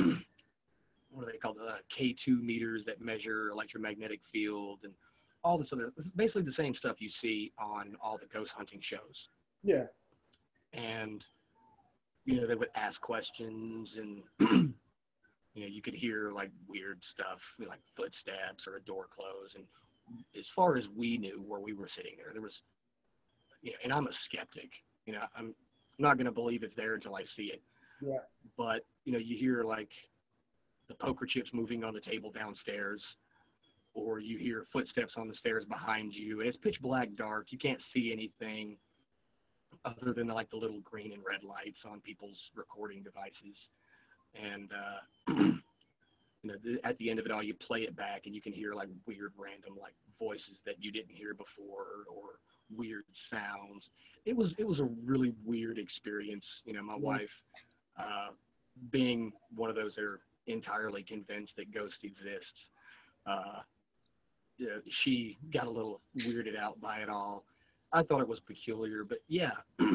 what are they called, uh, K two meters that measure electromagnetic field and all this other, basically the same stuff you see on all the ghost hunting shows. Yeah. And, you know, they would ask questions, and, you know, you could hear, like, weird stuff, like footsteps or a door close. And as far as we knew where we were sitting there, there was, you know, and I'm a skeptic. You know, I'm not going to believe it's there until I see it. Yeah. But, you know, you hear, like, the poker chips moving on the table downstairs, or you hear footsteps on the stairs behind you, and it's pitch black dark. You can't see anything other than, like, the little green and red lights on people's recording devices. And, uh, you know, th- at the end of it all, you play it back, and you can hear, like, weird random, like, voices that you didn't hear before, or weird sounds. It was it was a really weird experience. You know, my Yeah. wife, uh, being one of those that are entirely convinced that ghosts exist, uh, yeah, she got a little weirded out by it all. I thought it was peculiar, but yeah,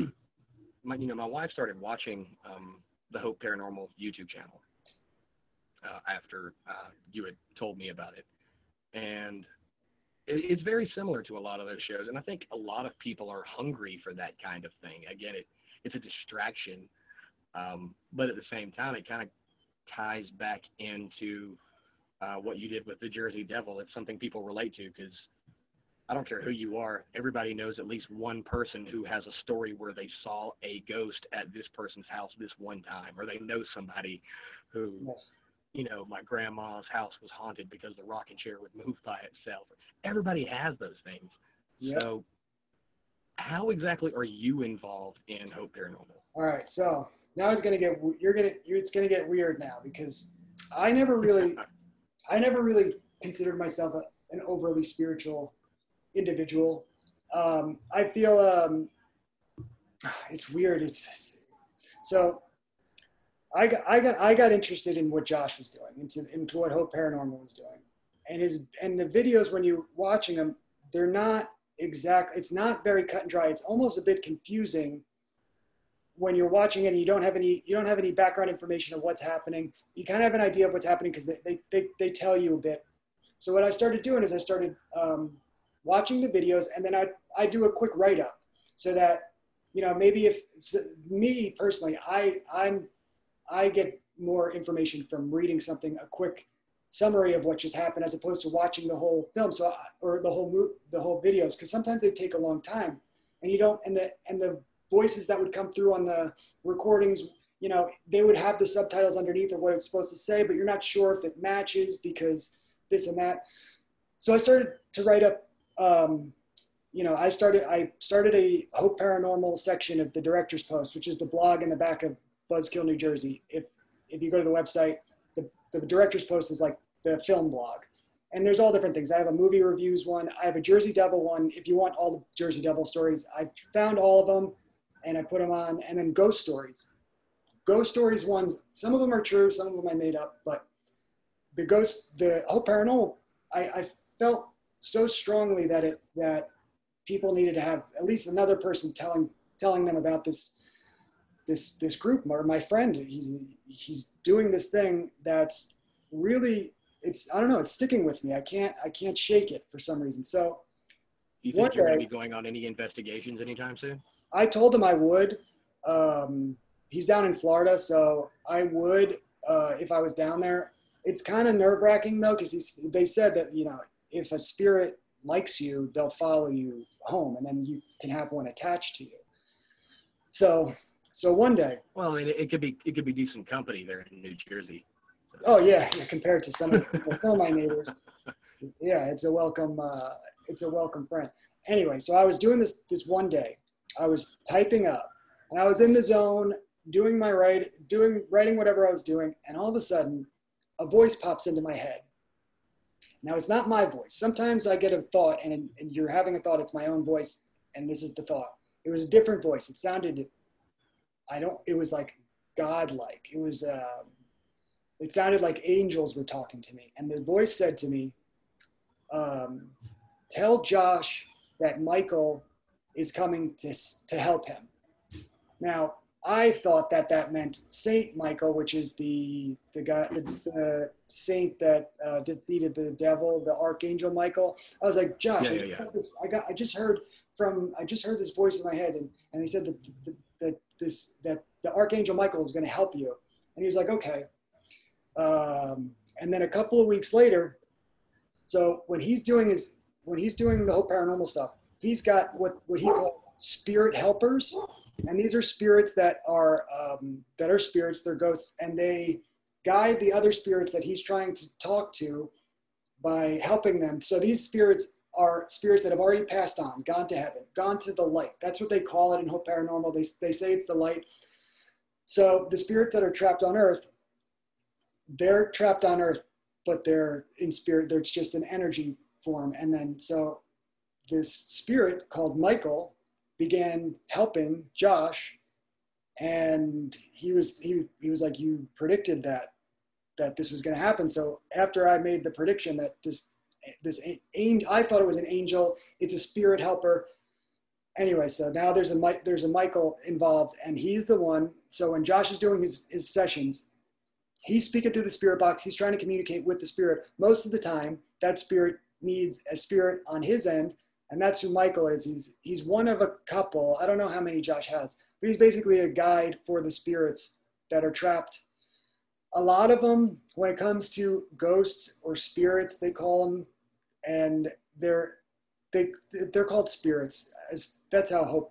my you know my wife started watching um, the Hope Paranormal YouTube channel uh, after uh, you had told me about it, and it, it's very similar to a lot of those shows. And I think a lot of people are hungry for that kind of thing. Again, it it's a distraction, um, but at the same time, it kind of ties back into uh, what you did with the Jersey Devil. It's something people relate to because I don't care who you are. Everybody knows at least one person who has a story where they saw a ghost at this person's house this one time, or they know somebody who, Yes. you know, my grandma's house was haunted because the rocking chair would move by itself. Everybody has those things. Yep. So how exactly are you involved in Hope Paranormal? All right. So now it's going to get, you're going to, it's going to get weird now because I never really, I never really considered myself a, an overly spiritual individual. Um, I feel um, it's weird. It's so I got, I got I got interested in what Josh was doing, into into what Hope Paranormal was doing, and his and the videos when you're watching them, they're not exact. It's not very cut and dry. It's almost a bit confusing when you're watching it and you don't have any you don't have any background information of what's happening. You kind of have an idea of what's happening because they, they they they tell you a bit. So what I started doing is I started um, watching the videos, and then I, I do a quick write-up so that, you know, maybe if so me personally, I, I'm, I get more information from reading something, a quick summary of what just happened as opposed to watching the whole film. So, I, or the whole, the whole videos, because sometimes they take a long time and you don't, and the, and the voices that would come through on the recordings, you know, they would have the subtitles underneath of what it's supposed to say, but you're not sure if it matches because this and that. So I started to write up, um, you know, I started, I started a Hope Paranormal section of the Director's Post, which is the blog in the back of Buzzkill, New Jersey. If, if you go to the website, the, the Director's Post is like the film blog. And there's all different things. I have a movie reviews one. I have a Jersey Devil one. If you want all the Jersey Devil stories, I found all of them and I put them on. And then ghost stories. Ghost stories ones, some of them are true, some of them I made up, but the ghost, the Hope Paranormal, I, I felt so strongly that it that people needed to have at least another person telling telling them about this this this group. Or my friend, he's he's doing this thing that's really, it's I don't know, it's sticking with me. I can't I can't shake it for some reason. So Do you think you're going to be going on any investigations anytime soon? I told him I would. Um, he's down in Florida, so I would uh, if I was down there. It's kind of nerve-wracking though, because they said that, you know, if a spirit likes you, they'll follow you home, and then you can have one attached to you. So, so one day. Well, I mean, it could be it could be decent company there in New Jersey. Oh yeah, yeah, compared to some of some of my neighbors, yeah, it's a welcome uh, it's a welcome friend. Anyway, so I was doing this this one day. I was typing up, and I was in the zone, doing my write, doing writing whatever I was doing, and all of a sudden, a voice pops into my head. Now, it's not my voice. Sometimes I get a thought, and, and you're having a thought, it's my own voice, and this is the thought. It was a different voice. It sounded, I don't, it was like godlike. It was, uh, it sounded like angels were talking to me. And the voice said to me, um, tell Josh that Michael is coming to, to help him. Now, I thought that that meant Saint Michael, which is the the guy, the, the saint that uh, defeated the devil, the Archangel Michael. I was like, Josh, yeah, I, yeah, just yeah. got this, I got, I just heard from, I just heard this voice in my head, and, and he said that that this that the Archangel Michael is going to help you, and he was like, okay. Um, and then a couple of weeks later, so when he's doing his when he's doing the Hope Paranormal stuff, he's got what what he calls spirit helpers. And these are spirits that are um, that are spirits, they're ghosts, and they guide the other spirits that he's trying to talk to by helping them. So these spirits are spirits that have already passed on, gone to heaven, gone to the light. That's what they call it in Hope Paranormal. They, they say it's the light. So the spirits that are trapped on earth, they're trapped on earth, but they're in spirit. They're just an energy form. And then so this spirit called Michael began helping Josh, and he was he he was like, you predicted that that this was going to happen. So after I made the prediction that this this angel, I thought it was an angel, it's a spirit helper. Anyway, so now there's a there's a Michael involved, and he's the one. So when Josh is doing his his sessions, he's speaking through the spirit box. He's trying to communicate with the spirit. Most of the time, that spirit needs a spirit on his end, and that's who Michael is. He's he's one of a couple. I don't know how many Josh has, but he's basically a guide for the spirits that are trapped. A lot of them, when it comes to ghosts or spirits, they call them, and they're they they're called spirits. As that's how Hope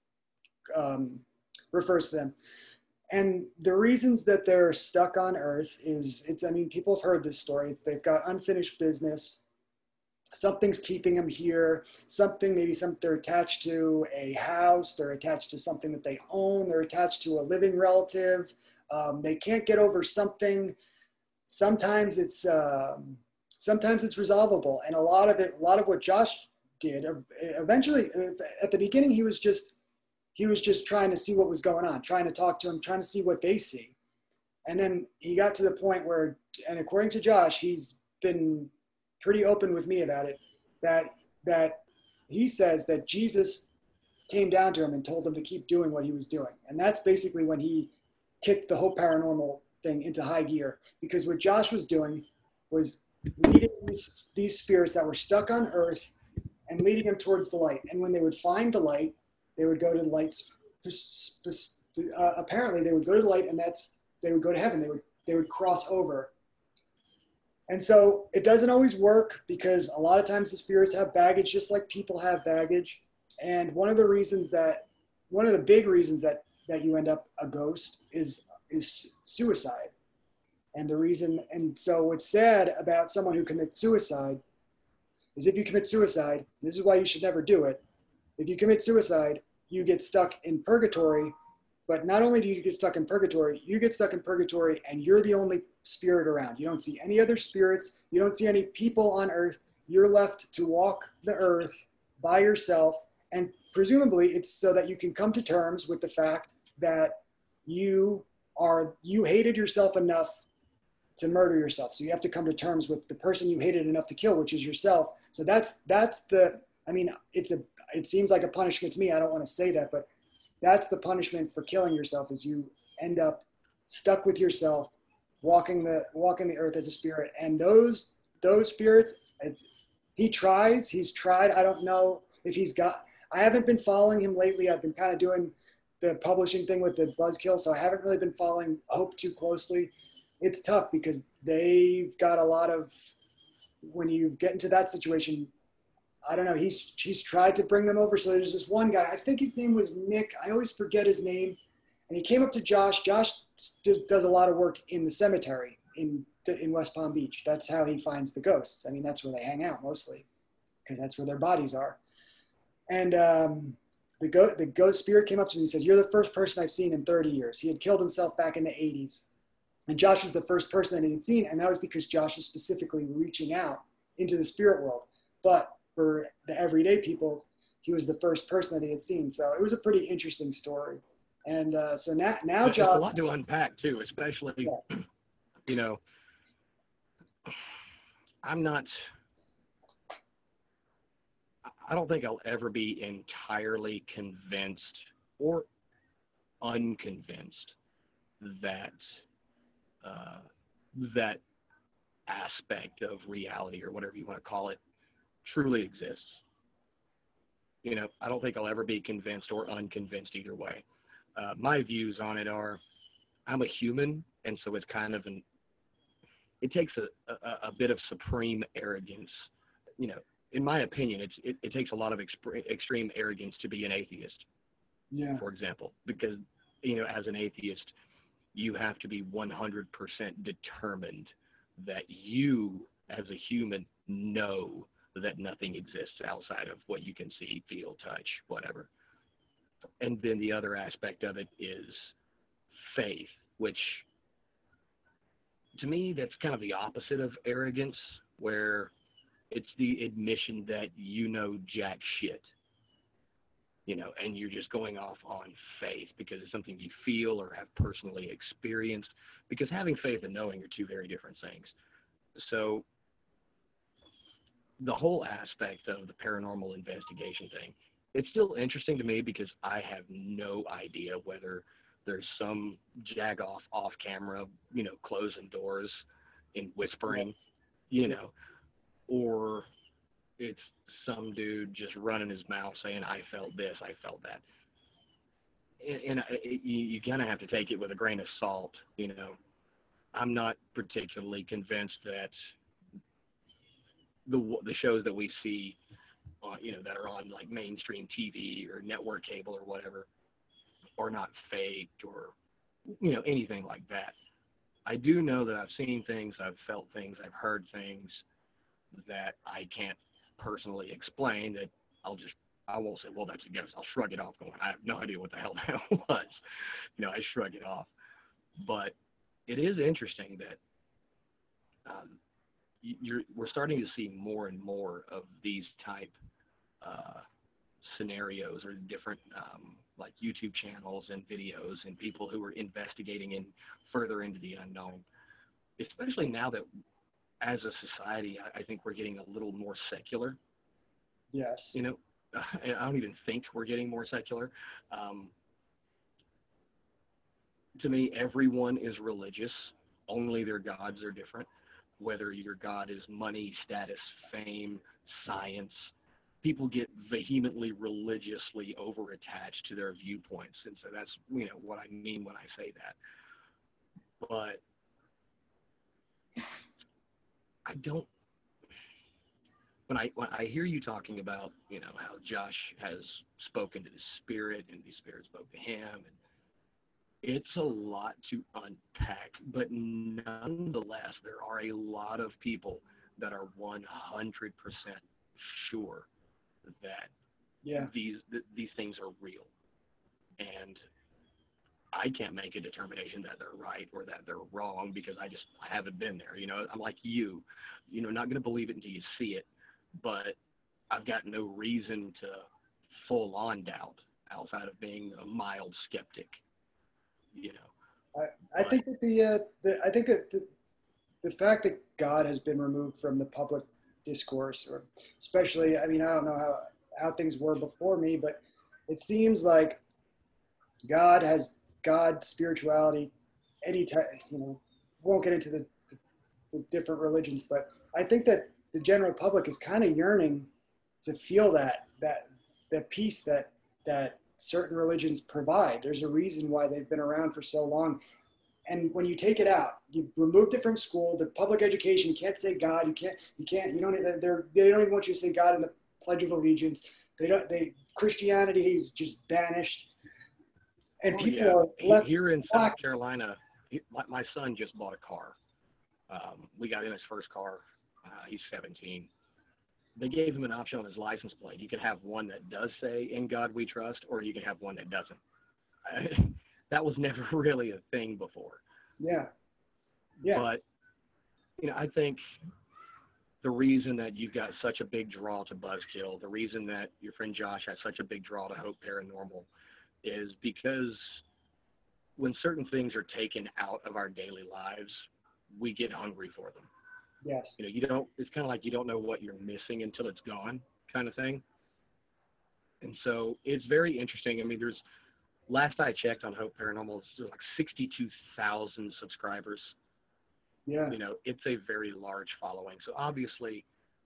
um, refers to them. And the reasons that they're stuck on Earth is, it's, I mean, people have heard this story. It's they've got unfinished business. Something's keeping them here. Something, maybe some, they're attached to a house. They're attached to something that they own. They're attached to a living relative. Um, they can't get over something. Sometimes it's, um, sometimes it's resolvable. And a lot of it, a lot of what Josh did, eventually, at the beginning, he was just, he was just trying to see what was going on, trying to talk to them, trying to see what they see. And then he got to the point where, and according to Josh, he's been pretty open with me about it, that, that he says that Jesus came down to him and told him to keep doing what he was doing. And that's basically when he kicked the whole paranormal thing into high gear, because what Josh was doing was leading these, these spirits that were stuck on Earth and leading them towards the light. And when they would find the light, they would go to the light. Uh, apparently, they would go to the light, and that's they would go to heaven. They would they would cross over. And so it doesn't always work, because a lot of times the spirits have baggage, just like people have baggage. And one of the reasons that one of the big reasons that that you end up a ghost is is suicide. And the reason, and so what's sad about someone who commits suicide is, if you commit suicide, this is why you should never do it. If you commit suicide, you get stuck in purgatory. But not only do you get stuck in purgatory, you get stuck in purgatory and you're the only spirit around. You don't see any other spirits. You don't see any people on Earth. You're left to walk the earth by yourself. And presumably it's so that you can come to terms with the fact that you are, you hated yourself enough to murder yourself. So you have to come to terms with the person you hated enough to kill, which is yourself. So that's, that's the, I mean, it's a, it seems like a punishment to me. I don't want to say that, but that's the punishment for killing yourself, is you end up stuck with yourself, walking the, walking the earth as a spirit. And those, those spirits, it's, he tries, he's tried. I don't know if he's got, I haven't been following him lately. I've been kind of doing the publishing thing with the Buzzkill. So I haven't really been following Hope too closely. It's tough because they've got a lot of, when you get into that situation, I don't know, he's he's tried to bring them over. So there's this one guy, I think his name was Nick. I always forget his name. And he came up to Josh. Josh does a lot of work in the cemetery in in West Palm Beach. That's how he finds the ghosts. I mean, that's where they hang out mostly, because that's where their bodies are. And um, the, go- the ghost spirit came up to me and said, "You're the first person I've seen in thirty years. He had killed himself back in the eighties. And Josh was the first person that he had seen. And that was because Josh was specifically reaching out into the spirit world. But for the everyday people, he was the first person that he had seen. So it was a pretty interesting story. And uh, so now, now It's Josh, a lot to unpack too, especially, yeah. you know, I'm not, I don't think I'll ever be entirely convinced or unconvinced that uh, that aspect of reality, or whatever you want to call it, truly exists. You know, I don't think I'll ever be convinced or unconvinced either way. Uh, my views on it are, I'm a human, and so it's kind of an, it takes a, a, a bit of supreme arrogance. You know, in my opinion, it's, it, it takes a lot of exp- extreme arrogance to be an atheist, yeah. for example, because, you know, as an atheist, you have to be one hundred percent determined that you, as a human, know that nothing exists outside of what you can see, feel, touch, whatever. And then the other aspect of it is faith, which to me, that's kind of the opposite of arrogance, where It's the admission that you know jack shit, you know, and you're just going off on faith because it's something you feel or have personally experienced, because having faith and knowing are two very different things. So the whole aspect of the paranormal investigation thing, it's still interesting to me because I have no idea whether there's some jagoff off camera, you know, closing doors and whispering, yeah. you know, or it's some dude just running his mouth saying, I felt this, I felt that. And, and it, you, you kind of have to take it with a grain of salt, you know. I'm not particularly convinced that the the shows that we see, uh, you know, that are on like mainstream T V or network cable or whatever, are not faked or, you know, anything like that. I do know that I've seen things, I've felt things, I've heard things that I can't personally explain, that I'll just, I won't say, well, that's a ghost. I'll shrug it off going, I have no idea what the hell that was. You know, I shrug it off. But it is interesting that um, you're, we're starting to see more and more of these type uh, scenarios, or different um, like YouTube channels and videos and people who are investigating in further into the unknown, especially now that as a society, I, I think we're getting a little more secular. Yes. You know, I don't even think we're getting more secular. Um, to me, everyone is religious. Only their gods are different. Whether your god is money, status, fame, science, people get vehemently religiously over-attached to their viewpoints. And so that's, you know, what I mean when I say that. But I don't, when I when I hear you talking about, you know, how Josh has spoken to the spirit and the spirit spoke to him, and it's a lot to unpack, but nonetheless, there are a lot of people that are one hundred percent sure that yeah. these th- these things are real. And I can't make a determination that they're right or that they're wrong because I just I haven't been there. You know, I'm like you, you know, not going to believe it until you see it, but I've got no reason to full on doubt outside of being a mild skeptic, you know. I, I but, think that the, uh, the I think that the, the fact that God has been removed from the public discourse, or especially, I mean, I don't know how, how things were before me, but it seems like God has God, spirituality, any type, you know, won't get into the, the, the different religions, but I think that the general public is kind of yearning to feel that, that, that peace that, that certain religions provide. There's a reason why they've been around for so long. And when you take it out, you removed it from school, the public education, you can't say God, you can't, you can't, you don't, they're, they don't even want you to say God in the Pledge of Allegiance. They don't, they, Christianity is just banished. And oh, people yeah. are left Here in black. South Carolina, he, my, my son just bought a car. Um, we got in his first car. Uh, he's seventeen. They gave him an option on his license plate. You can have one that does say "In God We Trust," or you can have one that doesn't. I, that was never really a thing before. Yeah. Yeah. But, you know, I think the reason that you've got such a big draw to Buzzkill, the reason that your friend Josh has such a big draw to Hope Paranormal, is because when certain things are taken out of our daily lives, we get hungry for them. Yes. You know, you don't, it's kind of like you don't know what you're missing until it's gone, kind of thing. And so it's very interesting. I mean, there's, last I checked on Hope Paranormal, there's like sixty-two thousand subscribers. Yeah. You know, it's a very large following. So obviously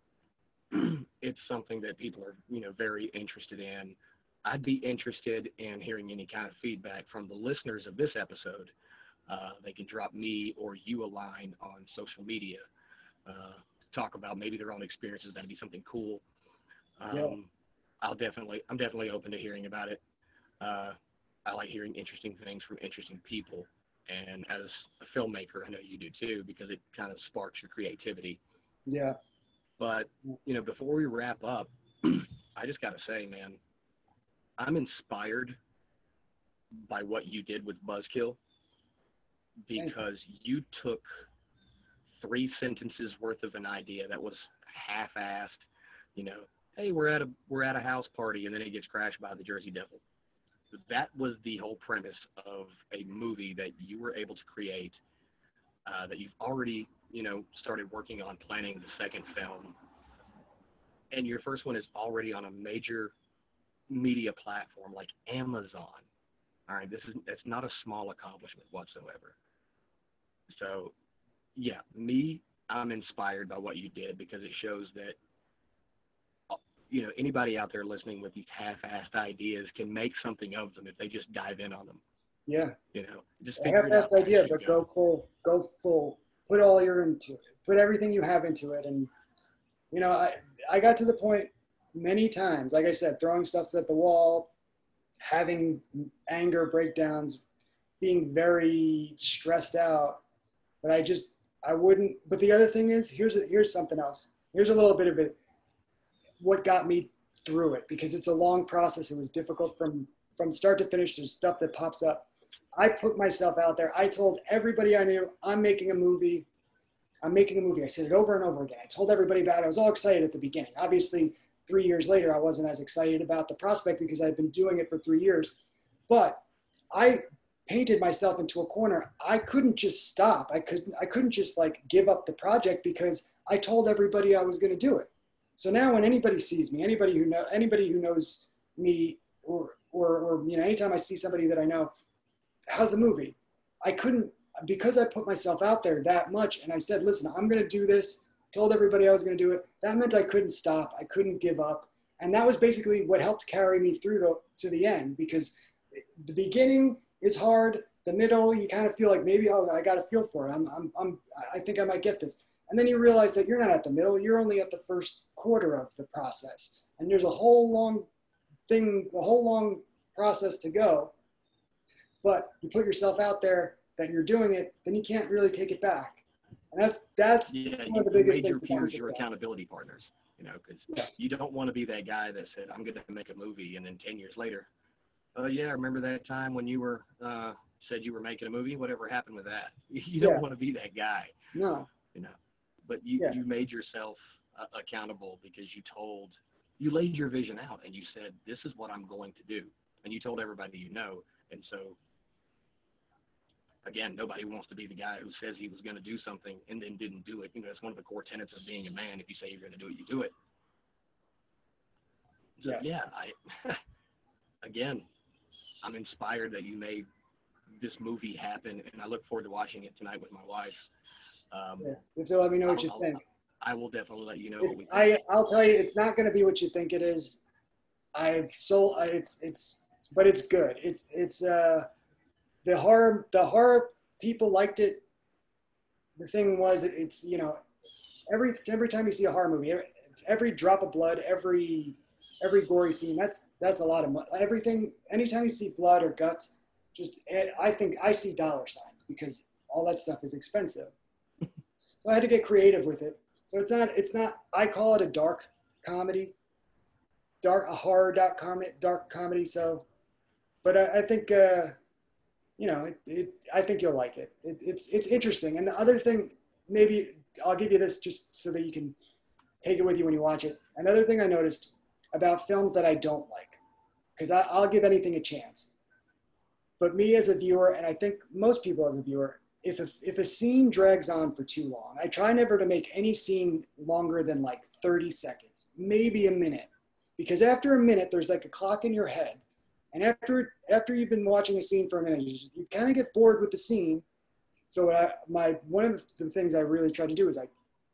it's something that people are, you know, very interested in. I'd be interested in hearing any kind of feedback from the listeners of this episode. Uh, they can drop me or you a line on social media, uh, talk about maybe their own experiences. That'd be something cool. Um, yeah. I'll definitely, I'm definitely open to hearing about it. Uh, I like hearing interesting things from interesting people. And as a filmmaker, I know you do too, because it kind of sparks your creativity. Yeah. But, you know, before we wrap up, I just got to say, man, I'm inspired by what you did with Buzzkill, because you took three sentences worth of an idea that was half-assed, you know, hey, we're at a we're at a house party, and then it gets crashed by the Jersey Devil. That was the whole premise of a movie that you were able to create, uh, that you've already, you know, started working on planning the second film. And your first one is already on a major media platform like Amazon. All right, this is it's not a small accomplishment whatsoever. So, yeah, me, I'm inspired by what you did, because it shows that, you know, anybody out there listening with these half-assed ideas can make something of them if they just dive in on them. Yeah. You know, just a figure it half-assed out. idea, but go. go full, go full, put all your into it, put everything you have into it. And, you know, I, I got to the point many times, like I said, throwing stuff at the wall, having anger breakdowns, being very stressed out, but I just, I wouldn't, but the other thing is, here's, a, here's something else. Here's a little bit of it. What got me through it, because it's a long process. It was difficult from, from start to finish. There's stuff that pops up. I put myself out there. I told everybody I knew, I'm making a movie. I'm making a movie. I said it over and over again. I told everybody about it. I was all excited at the beginning. Obviously, three years later, I wasn't as excited about the prospect because I'd been doing it for three years. But I painted myself into a corner. I couldn't just stop. I couldn't, I couldn't just like give up the project because I told everybody I was going to do it. So now when anybody sees me, anybody who know, anybody who knows me, or, or, or, you know, anytime I see somebody that I know, how's the movie? I couldn't, because I put myself out there that much. And I said, listen, I'm going to do this. Told everybody I was going to do it. That meant I couldn't stop. I couldn't give up. And that was basically what helped carry me through the, to the end, because the beginning is hard. The middle, you kind of feel like maybe, oh, I got a feel for it. I'm, I'm, I'm, I think I might get this. And then you realize that you're not at the middle, you're only at the first quarter of the process. And there's a whole long thing, a whole long process to go. But you put yourself out there that you're doing it, then you can't really take it back. And that's, that's yeah, one of the biggest things. things. Your peers, your accountability partners, you know, because yeah. you don't want to be that guy that said, I'm going to make a movie, and then ten years later, oh, yeah, I remember that time when you were, uh, said you were making a movie, whatever happened with that? You don't yeah. want to be that guy. No. You know. But you, yeah. you made yourself uh, accountable because you told, you laid your vision out and you said, this is what I'm going to do. And you told everybody you know. And so, again, nobody wants to be the guy who says he was going to do something and then didn't do it. You know, it's one of the core tenets of being a man. If you say you're going to do it, you do it. So, yeah. yeah, I, again, I'm inspired that you made this movie happen, and I look forward to watching it tonight with my wife. Um, yeah. You have to let me know what you I'll, think. I will definitely let you know It's, what we think. I, I'll tell you, it's not going to be what you think it is. I've sold, it's, it's, but it's good. It's, it's, uh, the horror, the horror people liked it. The thing was, it's, you know, every, every time you see a horror movie, every, every drop of blood, every, every gory scene, that's, that's a lot of money. Everything, anytime you see blood or guts, just, I think I see dollar signs because all that stuff is expensive. So I had to get creative with it. So it's not, it's not, I call it a dark comedy, dark, a horror dark comedy, dark comedy. So, but I, I think, uh, you know, it, it, I think you'll like it. it. It's, it's interesting. And the other thing, maybe I'll give you this just so that you can take it with you when you watch it. Another thing I noticed about films that I don't like, because I'll give anything a chance. But me as a viewer, and I think most people as a viewer, if a, if a scene drags on for too long, I try never to make any scene longer than like thirty seconds, maybe a minute. Because after a minute, there's like a clock in your head. And after, after you've been watching a scene for a minute, you, you kind of get bored with the scene. So I, my, one of the things I really try to do is I,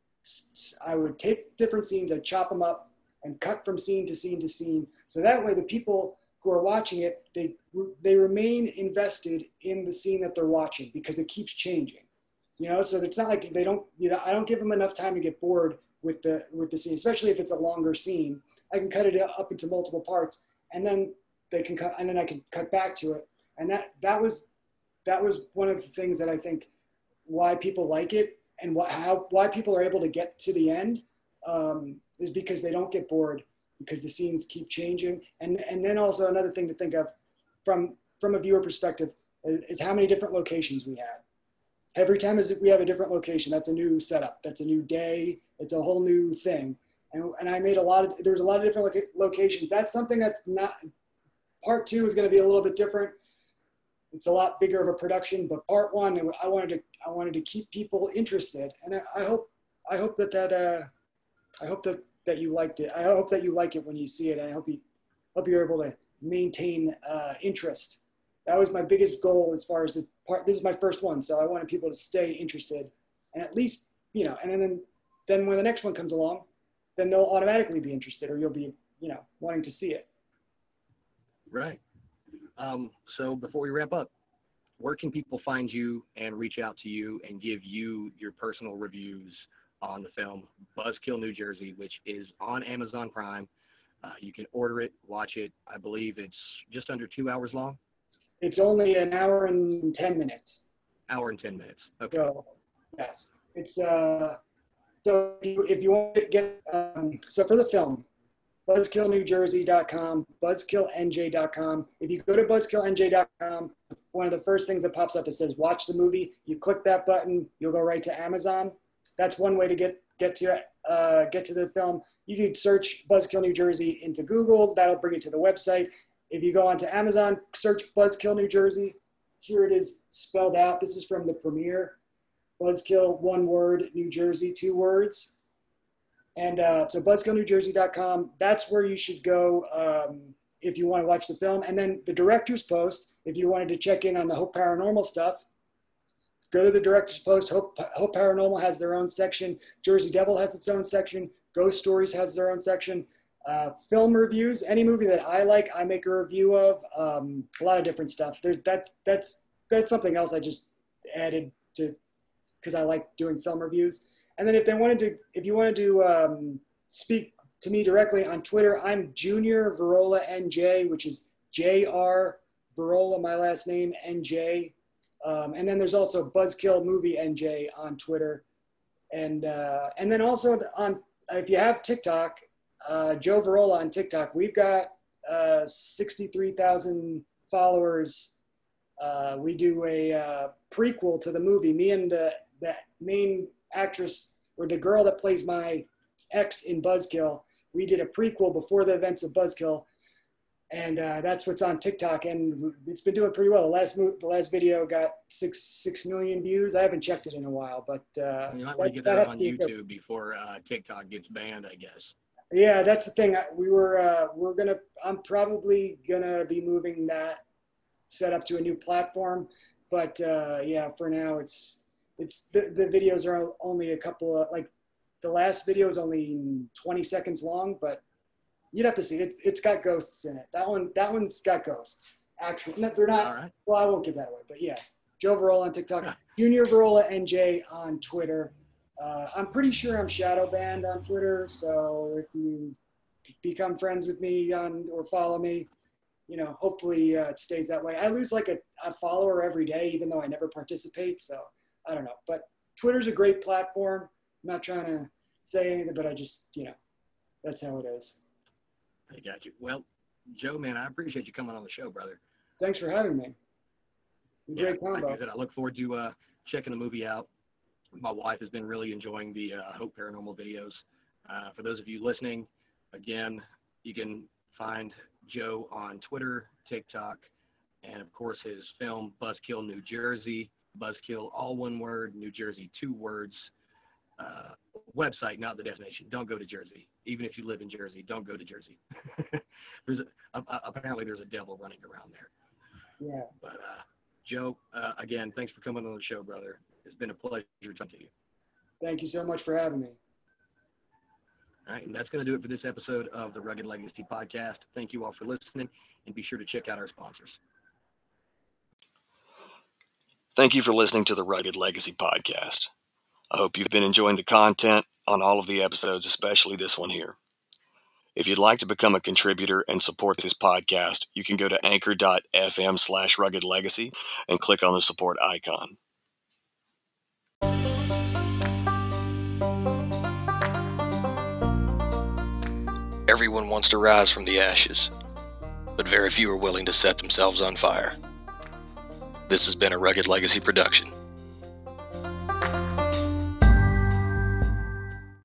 I would take different scenes, I'd chop them up and cut from scene to scene to scene. So that way the people who are watching it, they, they remain invested in the scene that they're watching because it keeps changing, you know? So it's not like they don't, you know, I don't give them enough time to get bored with the, with the scene, especially if it's a longer scene. I can cut it up into multiple parts and then they can cut, and then I can cut back to it. And that, that was, that was one of the things that I think why people like it and what, how, why people are able to get to the end um, is because they don't get bored, because the scenes keep changing. And, and then also another thing to think of from, from a viewer perspective is, is how many different locations we had. every time is we have a different location. That's a new setup. That's a new day. It's a whole new thing. And, and I made a lot of, there's a lot of different loca- locations. That's something that's not, part two is going to be a little bit different. It's a lot bigger of a production, but part one, I wanted to, I wanted to keep people interested. And I, I hope, I hope that that, uh, I hope that, that you liked it. I hope that you like it when you see it. I hope you, hope you're able to maintain uh, interest. That was my biggest goal as far as this part. This is my first one, so I wanted people to stay interested, and at least, you know, and then, then when the next one comes along, then they'll automatically be interested, or you'll be, you know, wanting to see it. Right. Um, so before we wrap up, where can people find you and reach out to you and give you your personal reviews on the film Buzzkill, New Jersey, which is on Amazon Prime? Uh, you can order it, watch it. I believe it's just under two hours long. It's only an hour and ten minutes. Hour and ten minutes. Okay. So, yes, it's uh. So if you, if you want to get um, so for the film, buzzkill new jersey dot com, buzzkill n j dot com. If you go to buzzkill n j dot com, one of the first things that pops up, it says watch the movie. You click that button, you'll go right to Amazon. That's one way to get get to uh, get to the film. You can search Buzzkill New Jersey into Google. That'll bring you to the website. If you go onto Amazon, search Buzzkill New Jersey. Here it is spelled out. This is from the premiere. Buzzkill, one word, New Jersey, two words. And uh, so buzzkill new jersey dot com, that's where you should go um, if you want to watch the film. And then the director's post, if you wanted to check in on the Hope Paranormal stuff, go to the director's post. Hope, Hope Paranormal has their own section. Jersey Devil has its own section. Ghost Stories has their own section. Uh, film reviews, any movie that I like, I make a review of. Um, a lot of different stuff. There's that. That's that's something else I just added to because I like doing film reviews. And then if they wanted to, if you wanted to um, speak to me directly on Twitter, I'm Junior Verola N J, which is J R Verola, my last name, N J. Um, and then there's also Buzzkill Movie N J on Twitter, and uh, and then also on if you have TikTok. Uh, Joe Verola on TikTok. We've got uh, sixty-three thousand followers. Uh, we do a uh, prequel to the movie. Me and the, the main actress, or the girl that plays my ex in Buzzkill, we did a prequel before the events of Buzzkill, and uh, that's what's on TikTok. And it's been doing pretty well. The last mo- the last video got six six million views. I haven't checked it in a while, but uh, you might want to get that, that on YouTube before uh, TikTok gets banned, I guess. Yeah, that's the thing. We were, uh, we're going to, I'm probably going to be moving that set up to a new platform. But uh, yeah, for now, it's, it's the, the videos are only a couple of, like the last video is only twenty seconds long, but you'd have to see it. It's got ghosts in it. That one, that one's got ghosts. Actually, no, they're not, right. Well, I won't give that away, but yeah. Joe Verola on TikTok, yeah. Junior Verola N J on Twitter. Uh, I'm pretty sure I'm shadow banned on Twitter, so if you become friends with me on or follow me, you know, hopefully uh, it stays that way. I lose like a, a follower every day, even though I never participate, so I don't know. But Twitter's a great platform. I'm not trying to say anything, but I just, you know, that's how it is. I got you. Well, Joe, man, I appreciate you coming on the show, brother. Thanks for having me. Great yeah, combo. Like I said, I look forward to uh, checking the movie out. My wife has been really enjoying the uh, Hope Paranormal videos. Uh, for those of you listening, again, you can find Joe on Twitter, TikTok, and of course his film Buzzkill New Jersey. Buzzkill, all one word, New Jersey, two words. Uh, website, not the destination. Don't go to Jersey. Even if you live in Jersey, don't go to Jersey. there's a, uh, apparently there's a devil running around there. Yeah. But uh, Joe, uh, again, thanks for coming on the show, brother. It's been a pleasure talking to you. Thank you so much for having me. All right, and that's going to do it for this episode of the Rugged Legacy Podcast. Thank you all for listening, and be sure to check out our sponsors. Thank you for listening to the Rugged Legacy Podcast. I hope you've been enjoying the content on all of the episodes, especially this one here. If you'd like to become a contributor and support this podcast, you can go to anchor.fm slash rugged legacy and click on the support icon. Everyone wants to rise from the ashes, but very few are willing to set themselves on fire. This has been a Rugged Legacy production.